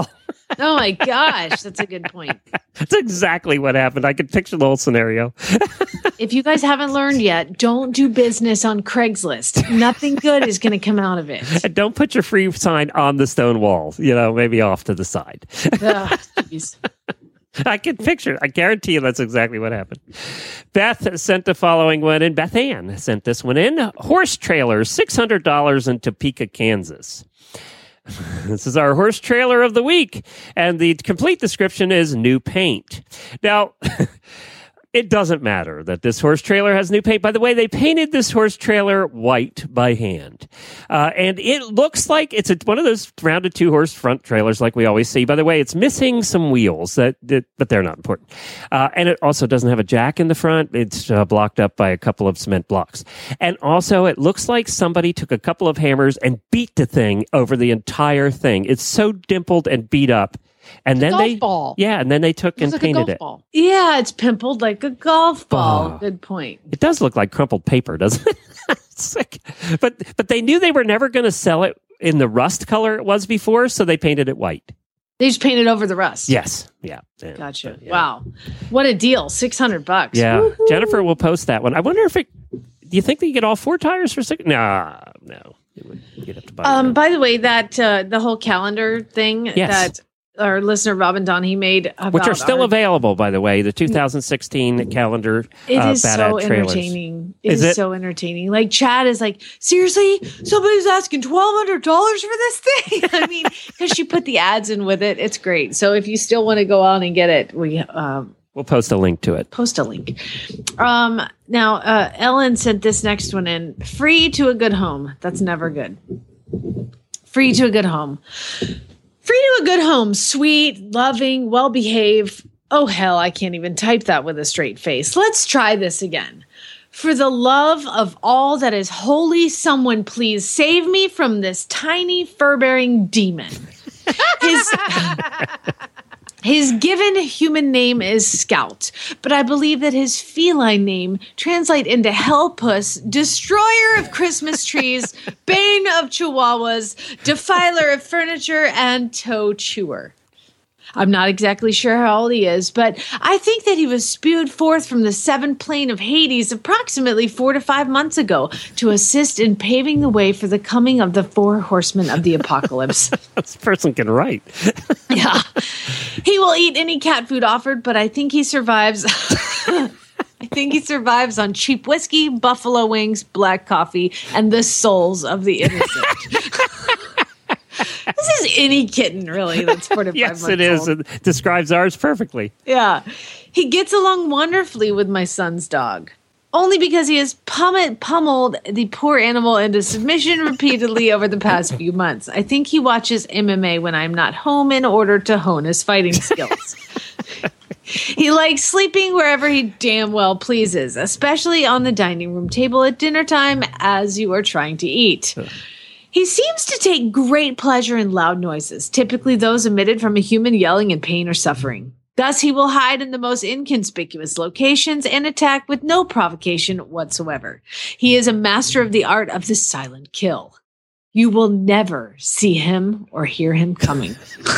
[SPEAKER 9] Oh my gosh, that's a good point.
[SPEAKER 1] That's exactly what happened. I could picture the whole scenario.
[SPEAKER 9] If you guys haven't learned yet, don't do business on Craigslist. Nothing good is going to come out of it.
[SPEAKER 1] And don't put your free sign on the stone wall, maybe off to the side.
[SPEAKER 9] Ugh, jeez.
[SPEAKER 1] I can picture it. I guarantee you that's exactly what happened. Beth sent the following one in. Beth Ann sent this one in. Horse trailer, $600 in Topeka, Kansas. This is our horse trailer of the week. And the complete description is new paint. Now, it doesn't matter that this horse trailer has new paint. By the way, they painted this horse trailer white by hand. And it looks like it's one of those rounded two-horse front trailers like we always see. By the way, it's missing some wheels, but they're not important. And it also doesn't have a jack in the front. It's blocked up by a couple of cement blocks. And also, it looks like somebody took a couple of hammers and beat the thing over the entire thing. It's so dimpled and beat up. And then and then they took and painted it.
[SPEAKER 9] Ball. Yeah, it's pimpled like a golf ball.
[SPEAKER 1] Oh.
[SPEAKER 9] Good point.
[SPEAKER 1] It does look like crumpled paper, doesn't it? It's like, but they knew they were never going to sell it in the rust color it was before, so they painted it white.
[SPEAKER 9] They just painted over the rust.
[SPEAKER 1] Yes. Yeah.
[SPEAKER 9] Gotcha.
[SPEAKER 1] Yeah.
[SPEAKER 9] Wow. What a deal. $600.
[SPEAKER 1] Yeah.
[SPEAKER 9] Woo-hoo.
[SPEAKER 1] Jennifer will post that one. I wonder do you think that you get all 4 tires for $6? No. You'd have to buy
[SPEAKER 9] by the way, that the whole calendar thing that our listener Robin Donahue made about
[SPEAKER 1] which are still available, by the way, the 2016 calendar.
[SPEAKER 9] It is
[SPEAKER 1] Bad
[SPEAKER 9] so
[SPEAKER 1] Ad trailers.
[SPEAKER 9] entertaining. It is so entertaining. Like Chad is like, seriously, somebody's asking $1,200 for this thing. I mean, because she put the ads in with it. It's great. So if you still want to go on and get it,
[SPEAKER 1] we'll post a link to it.
[SPEAKER 9] Post a link. Now, Ellen sent this next one in. Free to a good home. That's never good. Free to a good home. Free to a good home. Sweet, loving, well-behaved. Oh, hell, I can't even type that with a straight face. Let's try this again. For the love of all that is holy, someone please save me from this tiny fur-bearing demon. His given human name is Scout, but I believe that his feline name translates into Hellpuss, Destroyer of Christmas Trees, Bane of Chihuahuas, Defiler of Furniture, and Toe Chewer. I'm not exactly sure how old he is, but I think that he was spewed forth from the 7th plane of Hades approximately 4 to 5 months ago to assist in paving the way for the coming of the 4 horsemen of the apocalypse.
[SPEAKER 1] This person can write.
[SPEAKER 9] Yeah. He will eat any cat food offered, but I think he survives. I think he survives on cheap whiskey, buffalo wings, black coffee, and the souls of the innocent. This is any kitten, really, that's 4 to 5 months old.
[SPEAKER 1] Yes, it is. It describes ours perfectly.
[SPEAKER 9] Yeah. He gets along wonderfully with my son's dog. Only because he has pummeled the poor animal into submission repeatedly over the past few months. I think he watches MMA when I'm not home in order to hone his fighting skills. He likes sleeping wherever he damn well pleases, especially on the dining room table at dinner time as you are trying to eat. He seems to take great pleasure in loud noises, typically those emitted from a human yelling in pain or suffering. Thus, he will hide in the most inconspicuous locations and attack with no provocation whatsoever. He is a master of the art of the silent kill. You will never see him or hear him coming.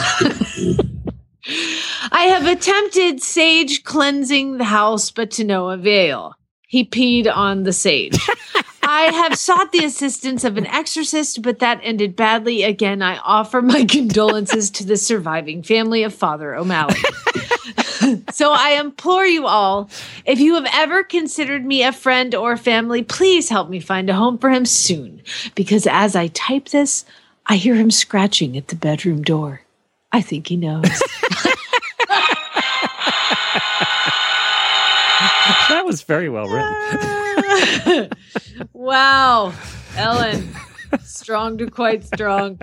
[SPEAKER 9] I have attempted sage cleansing the house, but to no avail. He peed on the sage. I have sought the assistance of an exorcist, but that ended badly. Again, I offer my condolences to the surviving family of Father O'Malley. So I implore you all, if you have ever considered me a friend or family, please help me find a home for him soon. Because as I type this, I hear him scratching at the bedroom door. I think he knows.
[SPEAKER 1] That was very well written.
[SPEAKER 9] Wow. Ellen, strong to quite strong.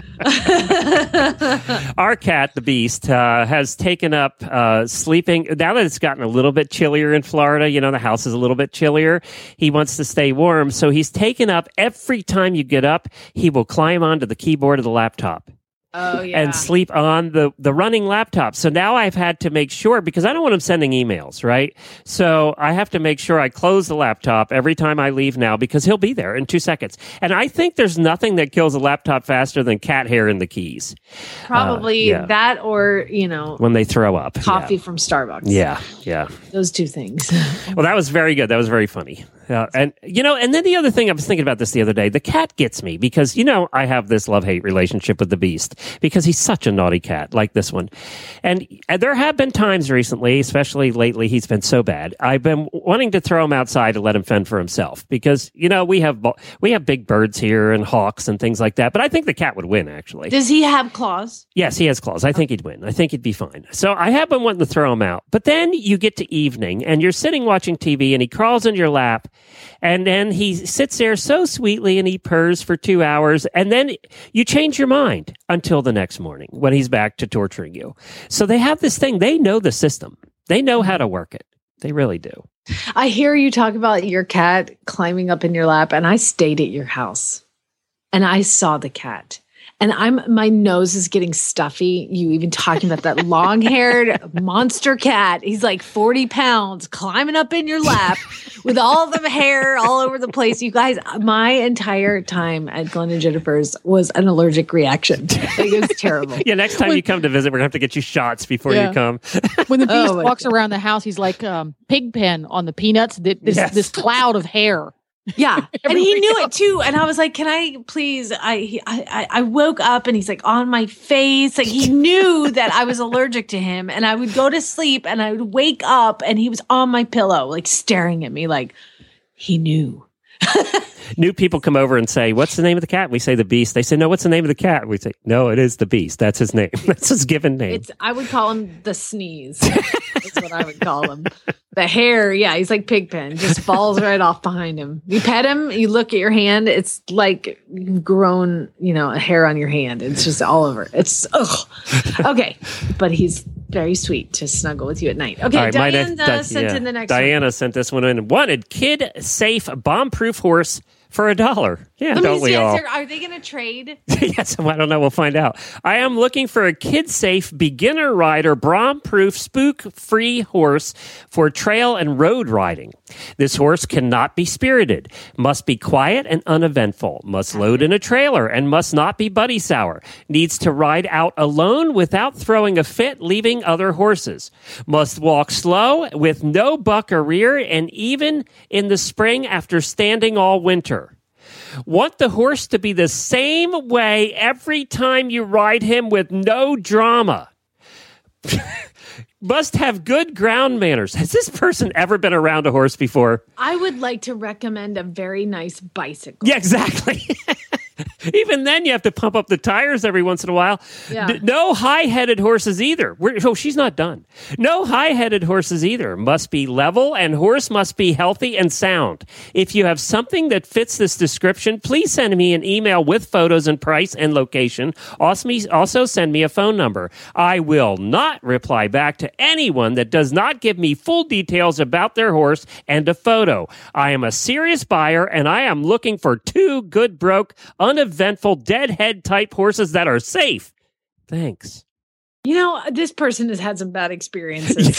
[SPEAKER 1] Our cat, the Beast, has taken up sleeping. Now that it's gotten a little bit chillier in Florida, the house is a little bit chillier. He wants to stay warm. So he's taken up every time you get up, he will climb onto the keyboard of the laptop. and sleep on the running laptop. So now I've had to make sure, because I don't want him sending emails, right? So I have to make sure I close the laptop every time I leave now, because he'll be there in 2 seconds. And I think there's nothing that kills a laptop faster than cat hair in the keys.
[SPEAKER 9] Probably that, or,
[SPEAKER 1] when they throw up.
[SPEAKER 9] Coffee from Starbucks.
[SPEAKER 1] Yeah.
[SPEAKER 9] Those two things.
[SPEAKER 1] Well, that was very good. That was very funny. And then the other thing, I was thinking about this the other day, the cat gets me because, I have this love-hate relationship with the Beast because he's such a naughty cat, like this one. And there have been times recently, especially lately, he's been so bad. I've been wanting to throw him outside to let him fend for himself because, we have big birds here and hawks and things like that. But I think the cat would win, actually.
[SPEAKER 9] Does he have claws?
[SPEAKER 1] Yes, he has claws. I think he'd win. I think he'd be fine. So I have been wanting to throw him out. But then you get to evening and you're sitting watching TV and he crawls in your lap. And then he sits there so sweetly and he purrs for 2 hours. And then you change your mind until the next morning when he's back to torturing you. So they have this thing. They know the system. They know how to work it. They really do.
[SPEAKER 9] I hear you talk about your cat climbing up in your lap, and I stayed at your house and I saw the cat. And my nose is getting stuffy. You even talking about that long-haired monster cat. He's like 40 pounds climbing up in your lap with all the hair all over the place. You guys, my entire time at Glenn and Jennifer's was an allergic reaction. It was terrible.
[SPEAKER 1] Yeah, next time you come to visit, we're going to have to get you shots before you come.
[SPEAKER 3] When the Beast walks around the house, he's like Pigpen on the Peanuts, this cloud of hair.
[SPEAKER 9] Yeah. And he knew it too. And I was like, can I please, I woke up and he's like on my face. Like he knew that I was allergic to him, and I would go to sleep and I would wake up and he was on my pillow, like staring at me like he knew.
[SPEAKER 1] New people come over and say, what's the name of the cat? We say the Beast. They say, no, what's the name of the cat? We say, no, it is the Beast. That's his name. That's his given name.
[SPEAKER 9] I would call him the Sneeze. That's what I would call him. The hair, he's like Pigpen, just falls right off behind him. You pet him, you look at your hand, it's like you've grown, a hair on your hand. It's just all over. It's, okay. But he's very sweet to snuggle with you at night. Okay, right, Diana sent in the next one.
[SPEAKER 1] Diana sent this one in. Wanted kid-safe, bomb-proof horse for $1. Yeah, don't we all?
[SPEAKER 9] Are they going to trade?
[SPEAKER 1] Yes, I don't know. We'll find out. I am looking for a kid-safe, beginner rider, bomb-proof, spook-free horse for trail and road riding. This horse cannot be spirited, must be quiet and uneventful, must load in a trailer, and must not be buddy sour. Needs to ride out alone without throwing a fit, leaving other horses. Must walk slow with no buck or rear, and even in the spring after standing all winter. Want the horse to be the same way every time you ride him with no drama. Must have good ground manners. Has this person ever been around a horse before?
[SPEAKER 9] I would like to recommend a very nice bicycle.
[SPEAKER 1] Yeah, exactly. Even then, you have to pump up the tires every once in a while.
[SPEAKER 9] Yeah.
[SPEAKER 1] No high-headed horses either. She's not done. No high-headed horses either. Must be level, and horse must be healthy and sound. If you have something that fits this description, please send me an email with photos and price and location. Also send me a phone number. I will not reply back to anyone that does not give me full details about their horse and a photo. I am a serious buyer, and I am looking for 2 good broke, uneventful, deadhead type horses that are safe. Thanks.
[SPEAKER 9] This person has had some bad experiences.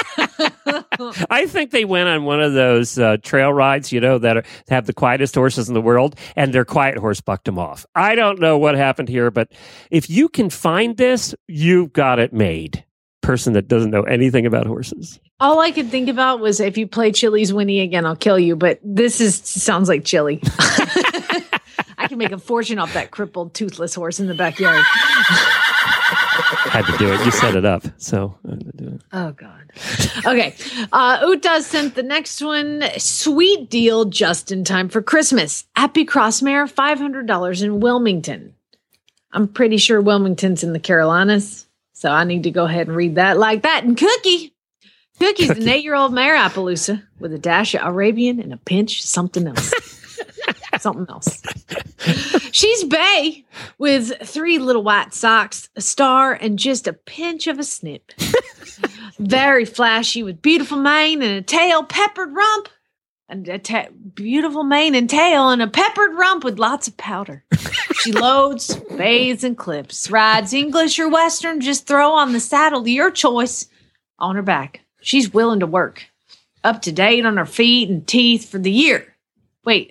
[SPEAKER 1] I think they went on one of those trail rides, that have the quietest horses in the world, and their quiet horse bucked them off. I don't know what happened here, but if you can find this, you've got it made. Person that doesn't know anything about horses.
[SPEAKER 9] All I could think about was if you play Chili's Winnie again, I'll kill you. But this sounds like Chili. I can make a fortune off that crippled, toothless horse in the backyard.
[SPEAKER 1] Had to do it. You set it up, so I had to do it.
[SPEAKER 9] Oh, God. Okay. Uta sent the next one. Sweet deal just in time for Christmas. Appy Crossmare, $500 in Wilmington. I'm pretty sure Wilmington's in the Carolinas, so I need to go ahead and read that like that. And Cookie's an 8-year-old mare Appaloosa with a dash of Arabian and a pinch something else. Something else. She's bay with 3 little white socks, a star, and just a pinch of a snip. Very flashy with beautiful mane and a tail, peppered rump, beautiful mane and tail, and a peppered rump with lots of powder. She loads, bathes, and clips. Rides English or Western, just throw on the saddle to your choice. On her back. She's willing to work. Up to date on her feet and teeth for the year. Wait.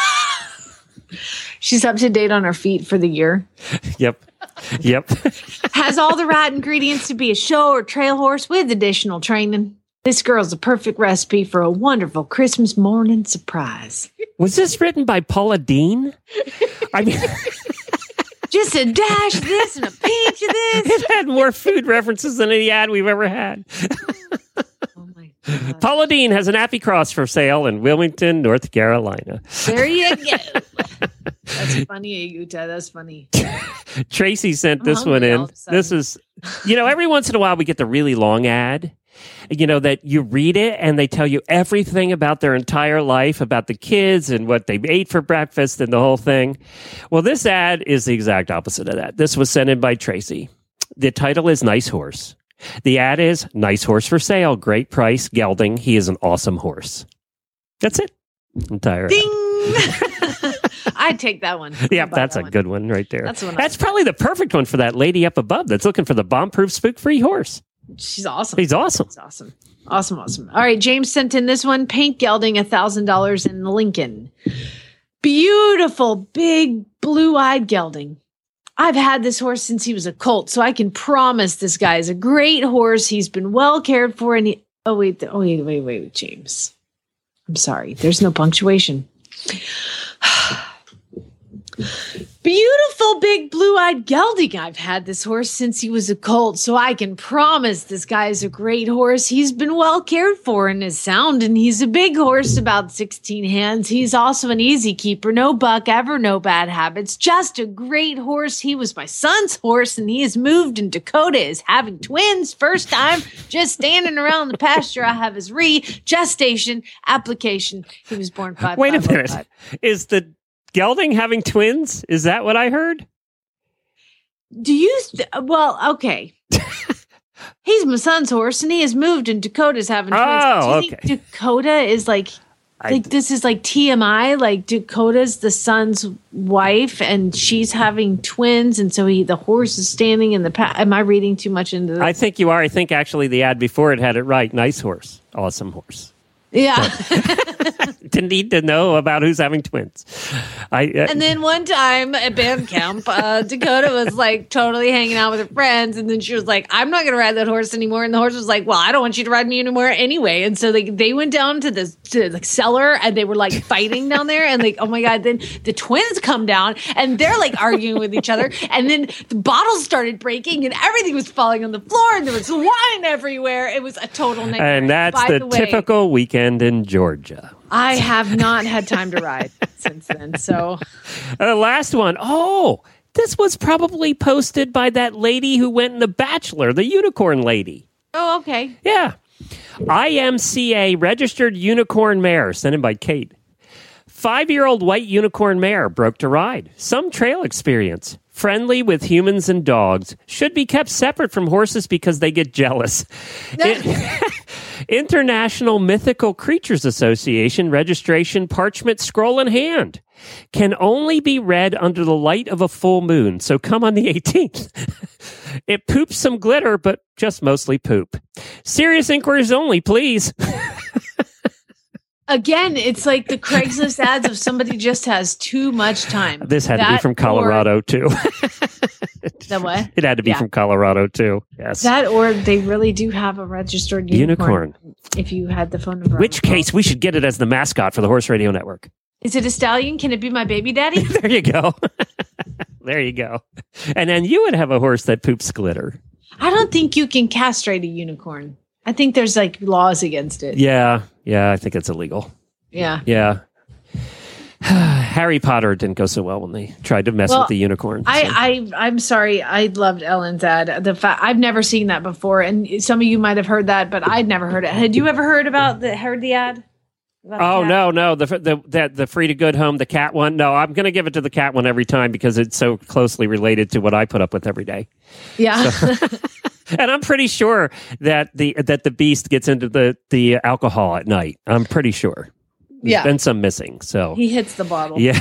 [SPEAKER 9] She's up to date on her feet for the year.
[SPEAKER 1] Yep.
[SPEAKER 9] Has all the right ingredients to be a show or trail horse with additional training. This girl's a perfect recipe for a wonderful Christmas morning surprise.
[SPEAKER 1] Was this written by Paula Dean? I mean,
[SPEAKER 9] just a dash of this and a pinch of this.
[SPEAKER 1] It had more food references than any ad we've ever had.
[SPEAKER 9] Oh my God.
[SPEAKER 1] Paula Dean has an Appy Cross for sale in Wilmington, North Carolina.
[SPEAKER 9] There you go. That's funny, Utah. That's funny.
[SPEAKER 1] Tracy sent this one in. This is, every once in a while we get the really long ad. That you read it and they tell you everything about their entire life, about the kids and what they ate for breakfast and the whole thing. Well, this ad is the exact opposite of that. This was sent in by Tracy. The title is Nice Horse. The ad is Nice Horse for sale. Great price. Gelding. He is an awesome horse. That's it. Entire
[SPEAKER 9] Ding! I'd take that one.
[SPEAKER 1] Yeah, that's a good one right there.
[SPEAKER 9] That's
[SPEAKER 1] probably the perfect one for that lady up above that's looking for the bomb-proof, spook-free horse.
[SPEAKER 9] She's awesome.
[SPEAKER 1] He's awesome.
[SPEAKER 9] It's awesome. Awesome. All right, James sent in this one. Pink gelding, $1,000 in Lincoln. Beautiful, big, blue-eyed gelding. I've had this horse since he was a colt, so I can promise this guy is a great horse. He's been well cared for, and wait, James. I'm sorry. There's no punctuation. Beautiful, big, blue-eyed gelding. I've had this horse since he was a colt, so I can promise this guy is a great horse. He's been well cared for and is sound, and he's a big horse, about 16 hands. He's also an easy keeper. No buck ever, no bad habits. Just a great horse. He was my son's horse, and he has moved, and Dakota is having twins. First time, just standing around the pasture. I have his gestation application. He was born 5.
[SPEAKER 1] Wait a minute. Is the gelding having twins? Is that what I heard?
[SPEAKER 9] Do you? Okay. He's my son's horse, and he has moved, and Dakota's having twins.
[SPEAKER 1] Oh,
[SPEAKER 9] Do you think Dakota is like this is like TMI? Like Dakota's the son's wife, and she's having twins, and so the horse is standing in the Am I reading too much into this?
[SPEAKER 1] I think you are. I think actually the ad before it had it right. Nice horse. Awesome horse.
[SPEAKER 9] Yeah.
[SPEAKER 1] To need to know about who's having twins.
[SPEAKER 9] And then one time at band camp, Dakota was like totally hanging out with her friends. And then she was like, I'm not going to ride that horse anymore. And the horse was like, well, I don't want you to ride me anymore anyway. And so they went down to the cellar and they were like fighting down there. And like, oh my God, then the twins come down and they're like arguing with each other. And then the bottles started breaking and everything was falling on the floor and there was wine everywhere. It was a total nightmare.
[SPEAKER 1] And that's the typical weekend in Georgia.
[SPEAKER 9] I have not had time to ride since then. So
[SPEAKER 1] the last one. Oh, this was probably posted by that lady who went in The Bachelor, the unicorn lady.
[SPEAKER 9] Oh, okay.
[SPEAKER 1] Yeah. IMCA registered unicorn mare sent in by Kate. 5-year-old white unicorn mare broke to ride. Some trail experience. Friendly with humans and dogs. Should be kept separate from horses because they get jealous. International Mythical Creatures Association registration parchment scroll in hand. Can only be read under the light of a full moon, so come on the 18th. It poops some glitter, but just mostly poop. Serious inquiries only, please.
[SPEAKER 9] Again, it's like the Craigslist ads of somebody just has too much time.
[SPEAKER 1] This had to be from Colorado, too.
[SPEAKER 9] The what?
[SPEAKER 1] It had to be from Colorado, too. Yes.
[SPEAKER 9] That or they really do have a registered unicorn. If you had the phone number.
[SPEAKER 1] Which case, we should get it as the mascot for the Horse Radio Network.
[SPEAKER 9] Is it a stallion? Can it be my baby daddy?
[SPEAKER 1] There you go. There you go. And then you would have a horse that poops glitter.
[SPEAKER 9] I don't think you can castrate a unicorn. I think there's like laws against it.
[SPEAKER 1] Yeah, I think it's illegal.
[SPEAKER 9] Yeah.
[SPEAKER 1] Harry Potter didn't go so well when they tried to mess with the unicorn.
[SPEAKER 9] I'm sorry. I loved Ellen's ad. I've never seen that before, and some of you might have heard that, but I'd never heard it. Had you ever heard the ad?
[SPEAKER 1] Oh no, the free to good home, the cat one. No, I'm going to give it to the cat one every time because it's so closely related to what I put up with every day.
[SPEAKER 9] Yeah.
[SPEAKER 1] So, and I'm pretty sure that the beast gets into the alcohol at night. I'm pretty sure.
[SPEAKER 3] Yeah.
[SPEAKER 1] been some missing. So
[SPEAKER 9] He hits the bottle.
[SPEAKER 1] yeah.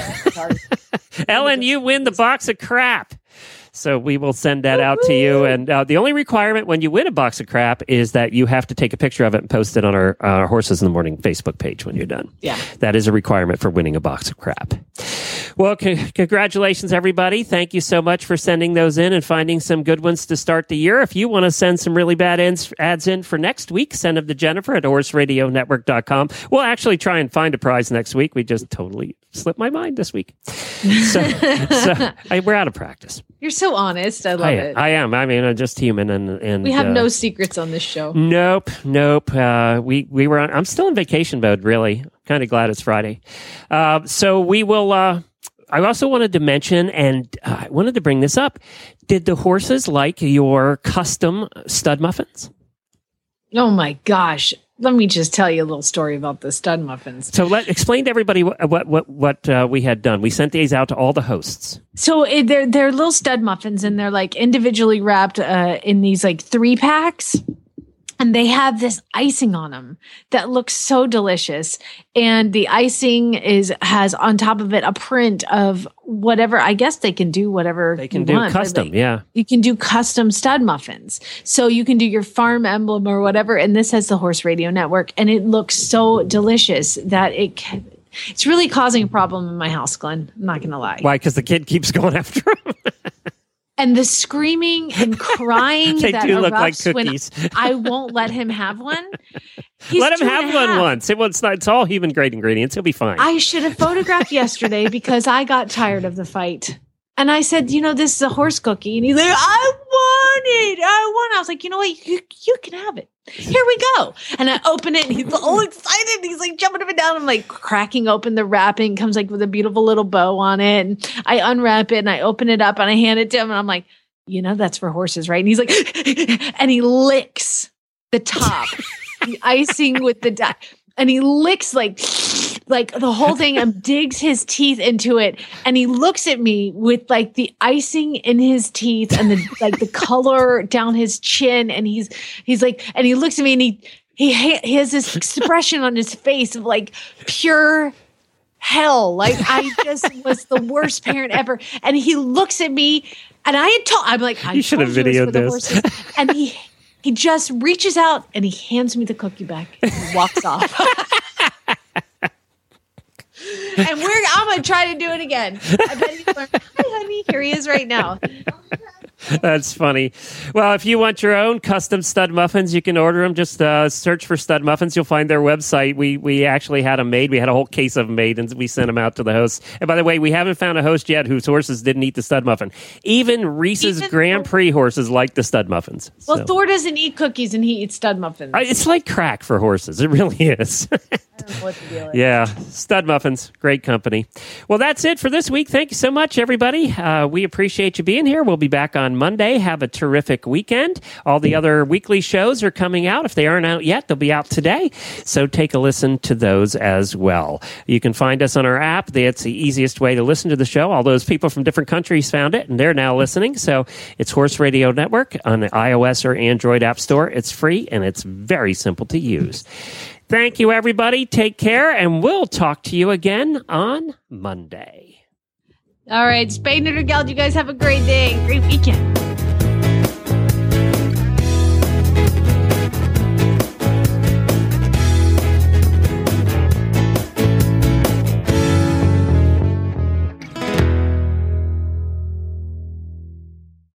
[SPEAKER 1] Ellen, you win the box of crap. So we will send that out to you. And the only requirement when you win a box of crap is that you have to take a picture of it and post it on our Horses in the Morning Facebook page when you're done.
[SPEAKER 3] Yeah.
[SPEAKER 1] That is a requirement for winning a box of crap. Well, congratulations, everybody. Thank you so much for sending those in and finding some good ones to start the year. If you want to send some really bad ads in for next week, send them to Jennifer at horseradionetwork.com. We'll actually try and find a prize next week. We just totally slipped my mind this week. So we're out of practice.
[SPEAKER 9] You're so honest. I love it.
[SPEAKER 1] I am. I mean, I'm just human, and
[SPEAKER 9] We have no secrets on this show.
[SPEAKER 1] Nope. We were on. I'm still in vacation mode. Really, kind of glad it's Friday. So we will. I also wanted to mention, and I wanted to bring this up. Did the horses like your custom stud muffins?
[SPEAKER 9] Oh my gosh. Let me just tell you a little story about the stud muffins.
[SPEAKER 1] So explain to everybody what we had done. We sent these out to all the hosts.
[SPEAKER 9] So they're little stud muffins, and they're like individually wrapped in these like 3-packs. And they have this icing on them that looks so delicious. And the icing has on top of it a print of whatever. I guess they can do whatever
[SPEAKER 1] they can do
[SPEAKER 9] want,
[SPEAKER 1] custom. Yeah.
[SPEAKER 9] You can do custom stud muffins. So you can do your farm emblem or whatever. And this has the Horse Radio Network. And it looks so delicious that it's really causing a problem in my house, Glenn. I'm not going to lie.
[SPEAKER 1] Why? Because the kid keeps going after him.
[SPEAKER 9] And the screaming and crying
[SPEAKER 1] they
[SPEAKER 9] that
[SPEAKER 1] do look like
[SPEAKER 9] erupts when
[SPEAKER 1] cookies.
[SPEAKER 9] I won't let him have one.
[SPEAKER 1] Let him have one once. It's all human grade ingredients. He'll be fine.
[SPEAKER 9] I should have photographed yesterday because I got tired of the fight. And I said, this is a horse cookie. And he's like, I want it. I was like, you know what? You can have it. Here we go. And I open it and he's all excited. He's like jumping up and down. I'm like cracking open the wrapping. Comes like with a beautiful little bow on it. And I unwrap it and I open it up and I hand it to him. And I'm like, that's for horses, right? And he's like, and he licks the top, the icing with the dye. And he licks like the whole thing and digs his teeth into it. And he looks at me with like the icing in his teeth and the color down his chin. And he's like, and he looks at me and he has this expression on his face of like pure hell. Like I just was the worst parent ever. And he looks at me and I'm like, I
[SPEAKER 1] should have videoed this.
[SPEAKER 9] And he just reaches out and he hands me the cookie back and he walks off. And I'm going to try to do it again. I bet he's learned. Hi, honey. Here he is right now.
[SPEAKER 1] That's funny. Well, if you want your own custom stud muffins, you can order them. Just search for Stud Muffins. You'll find their website. We actually had them made. We had a whole case of them made, and we sent them out to the hosts. And by the way, we haven't found a host yet whose horses didn't eat the stud muffin. Even Reese's Grand Prix horses like the stud muffins.
[SPEAKER 9] Well,
[SPEAKER 1] so.
[SPEAKER 9] Thor doesn't eat cookies, and he eats stud muffins.
[SPEAKER 1] It's like crack for horses. It really is.
[SPEAKER 9] I don't know what the deal is.
[SPEAKER 1] Yeah, Stud Muffins, great company. Well, that's it for this week. Thank you so much, everybody. We appreciate you being here. We'll be back on Monday. Have a terrific weekend. All the other weekly shows are coming out. If they aren't out yet, they'll be out today. So take a listen to those as well. You can find us on our app. That's the easiest way to listen to the show. All those people from different countries found it, and they're now listening. So it's Horse Radio Network on the iOS or Android App Store. It's free, and it's very simple to use. Thank you, everybody. Take care, and we'll talk to you again on Monday.
[SPEAKER 9] All right, spay, neuter, geld. You guys have a great day, great weekend.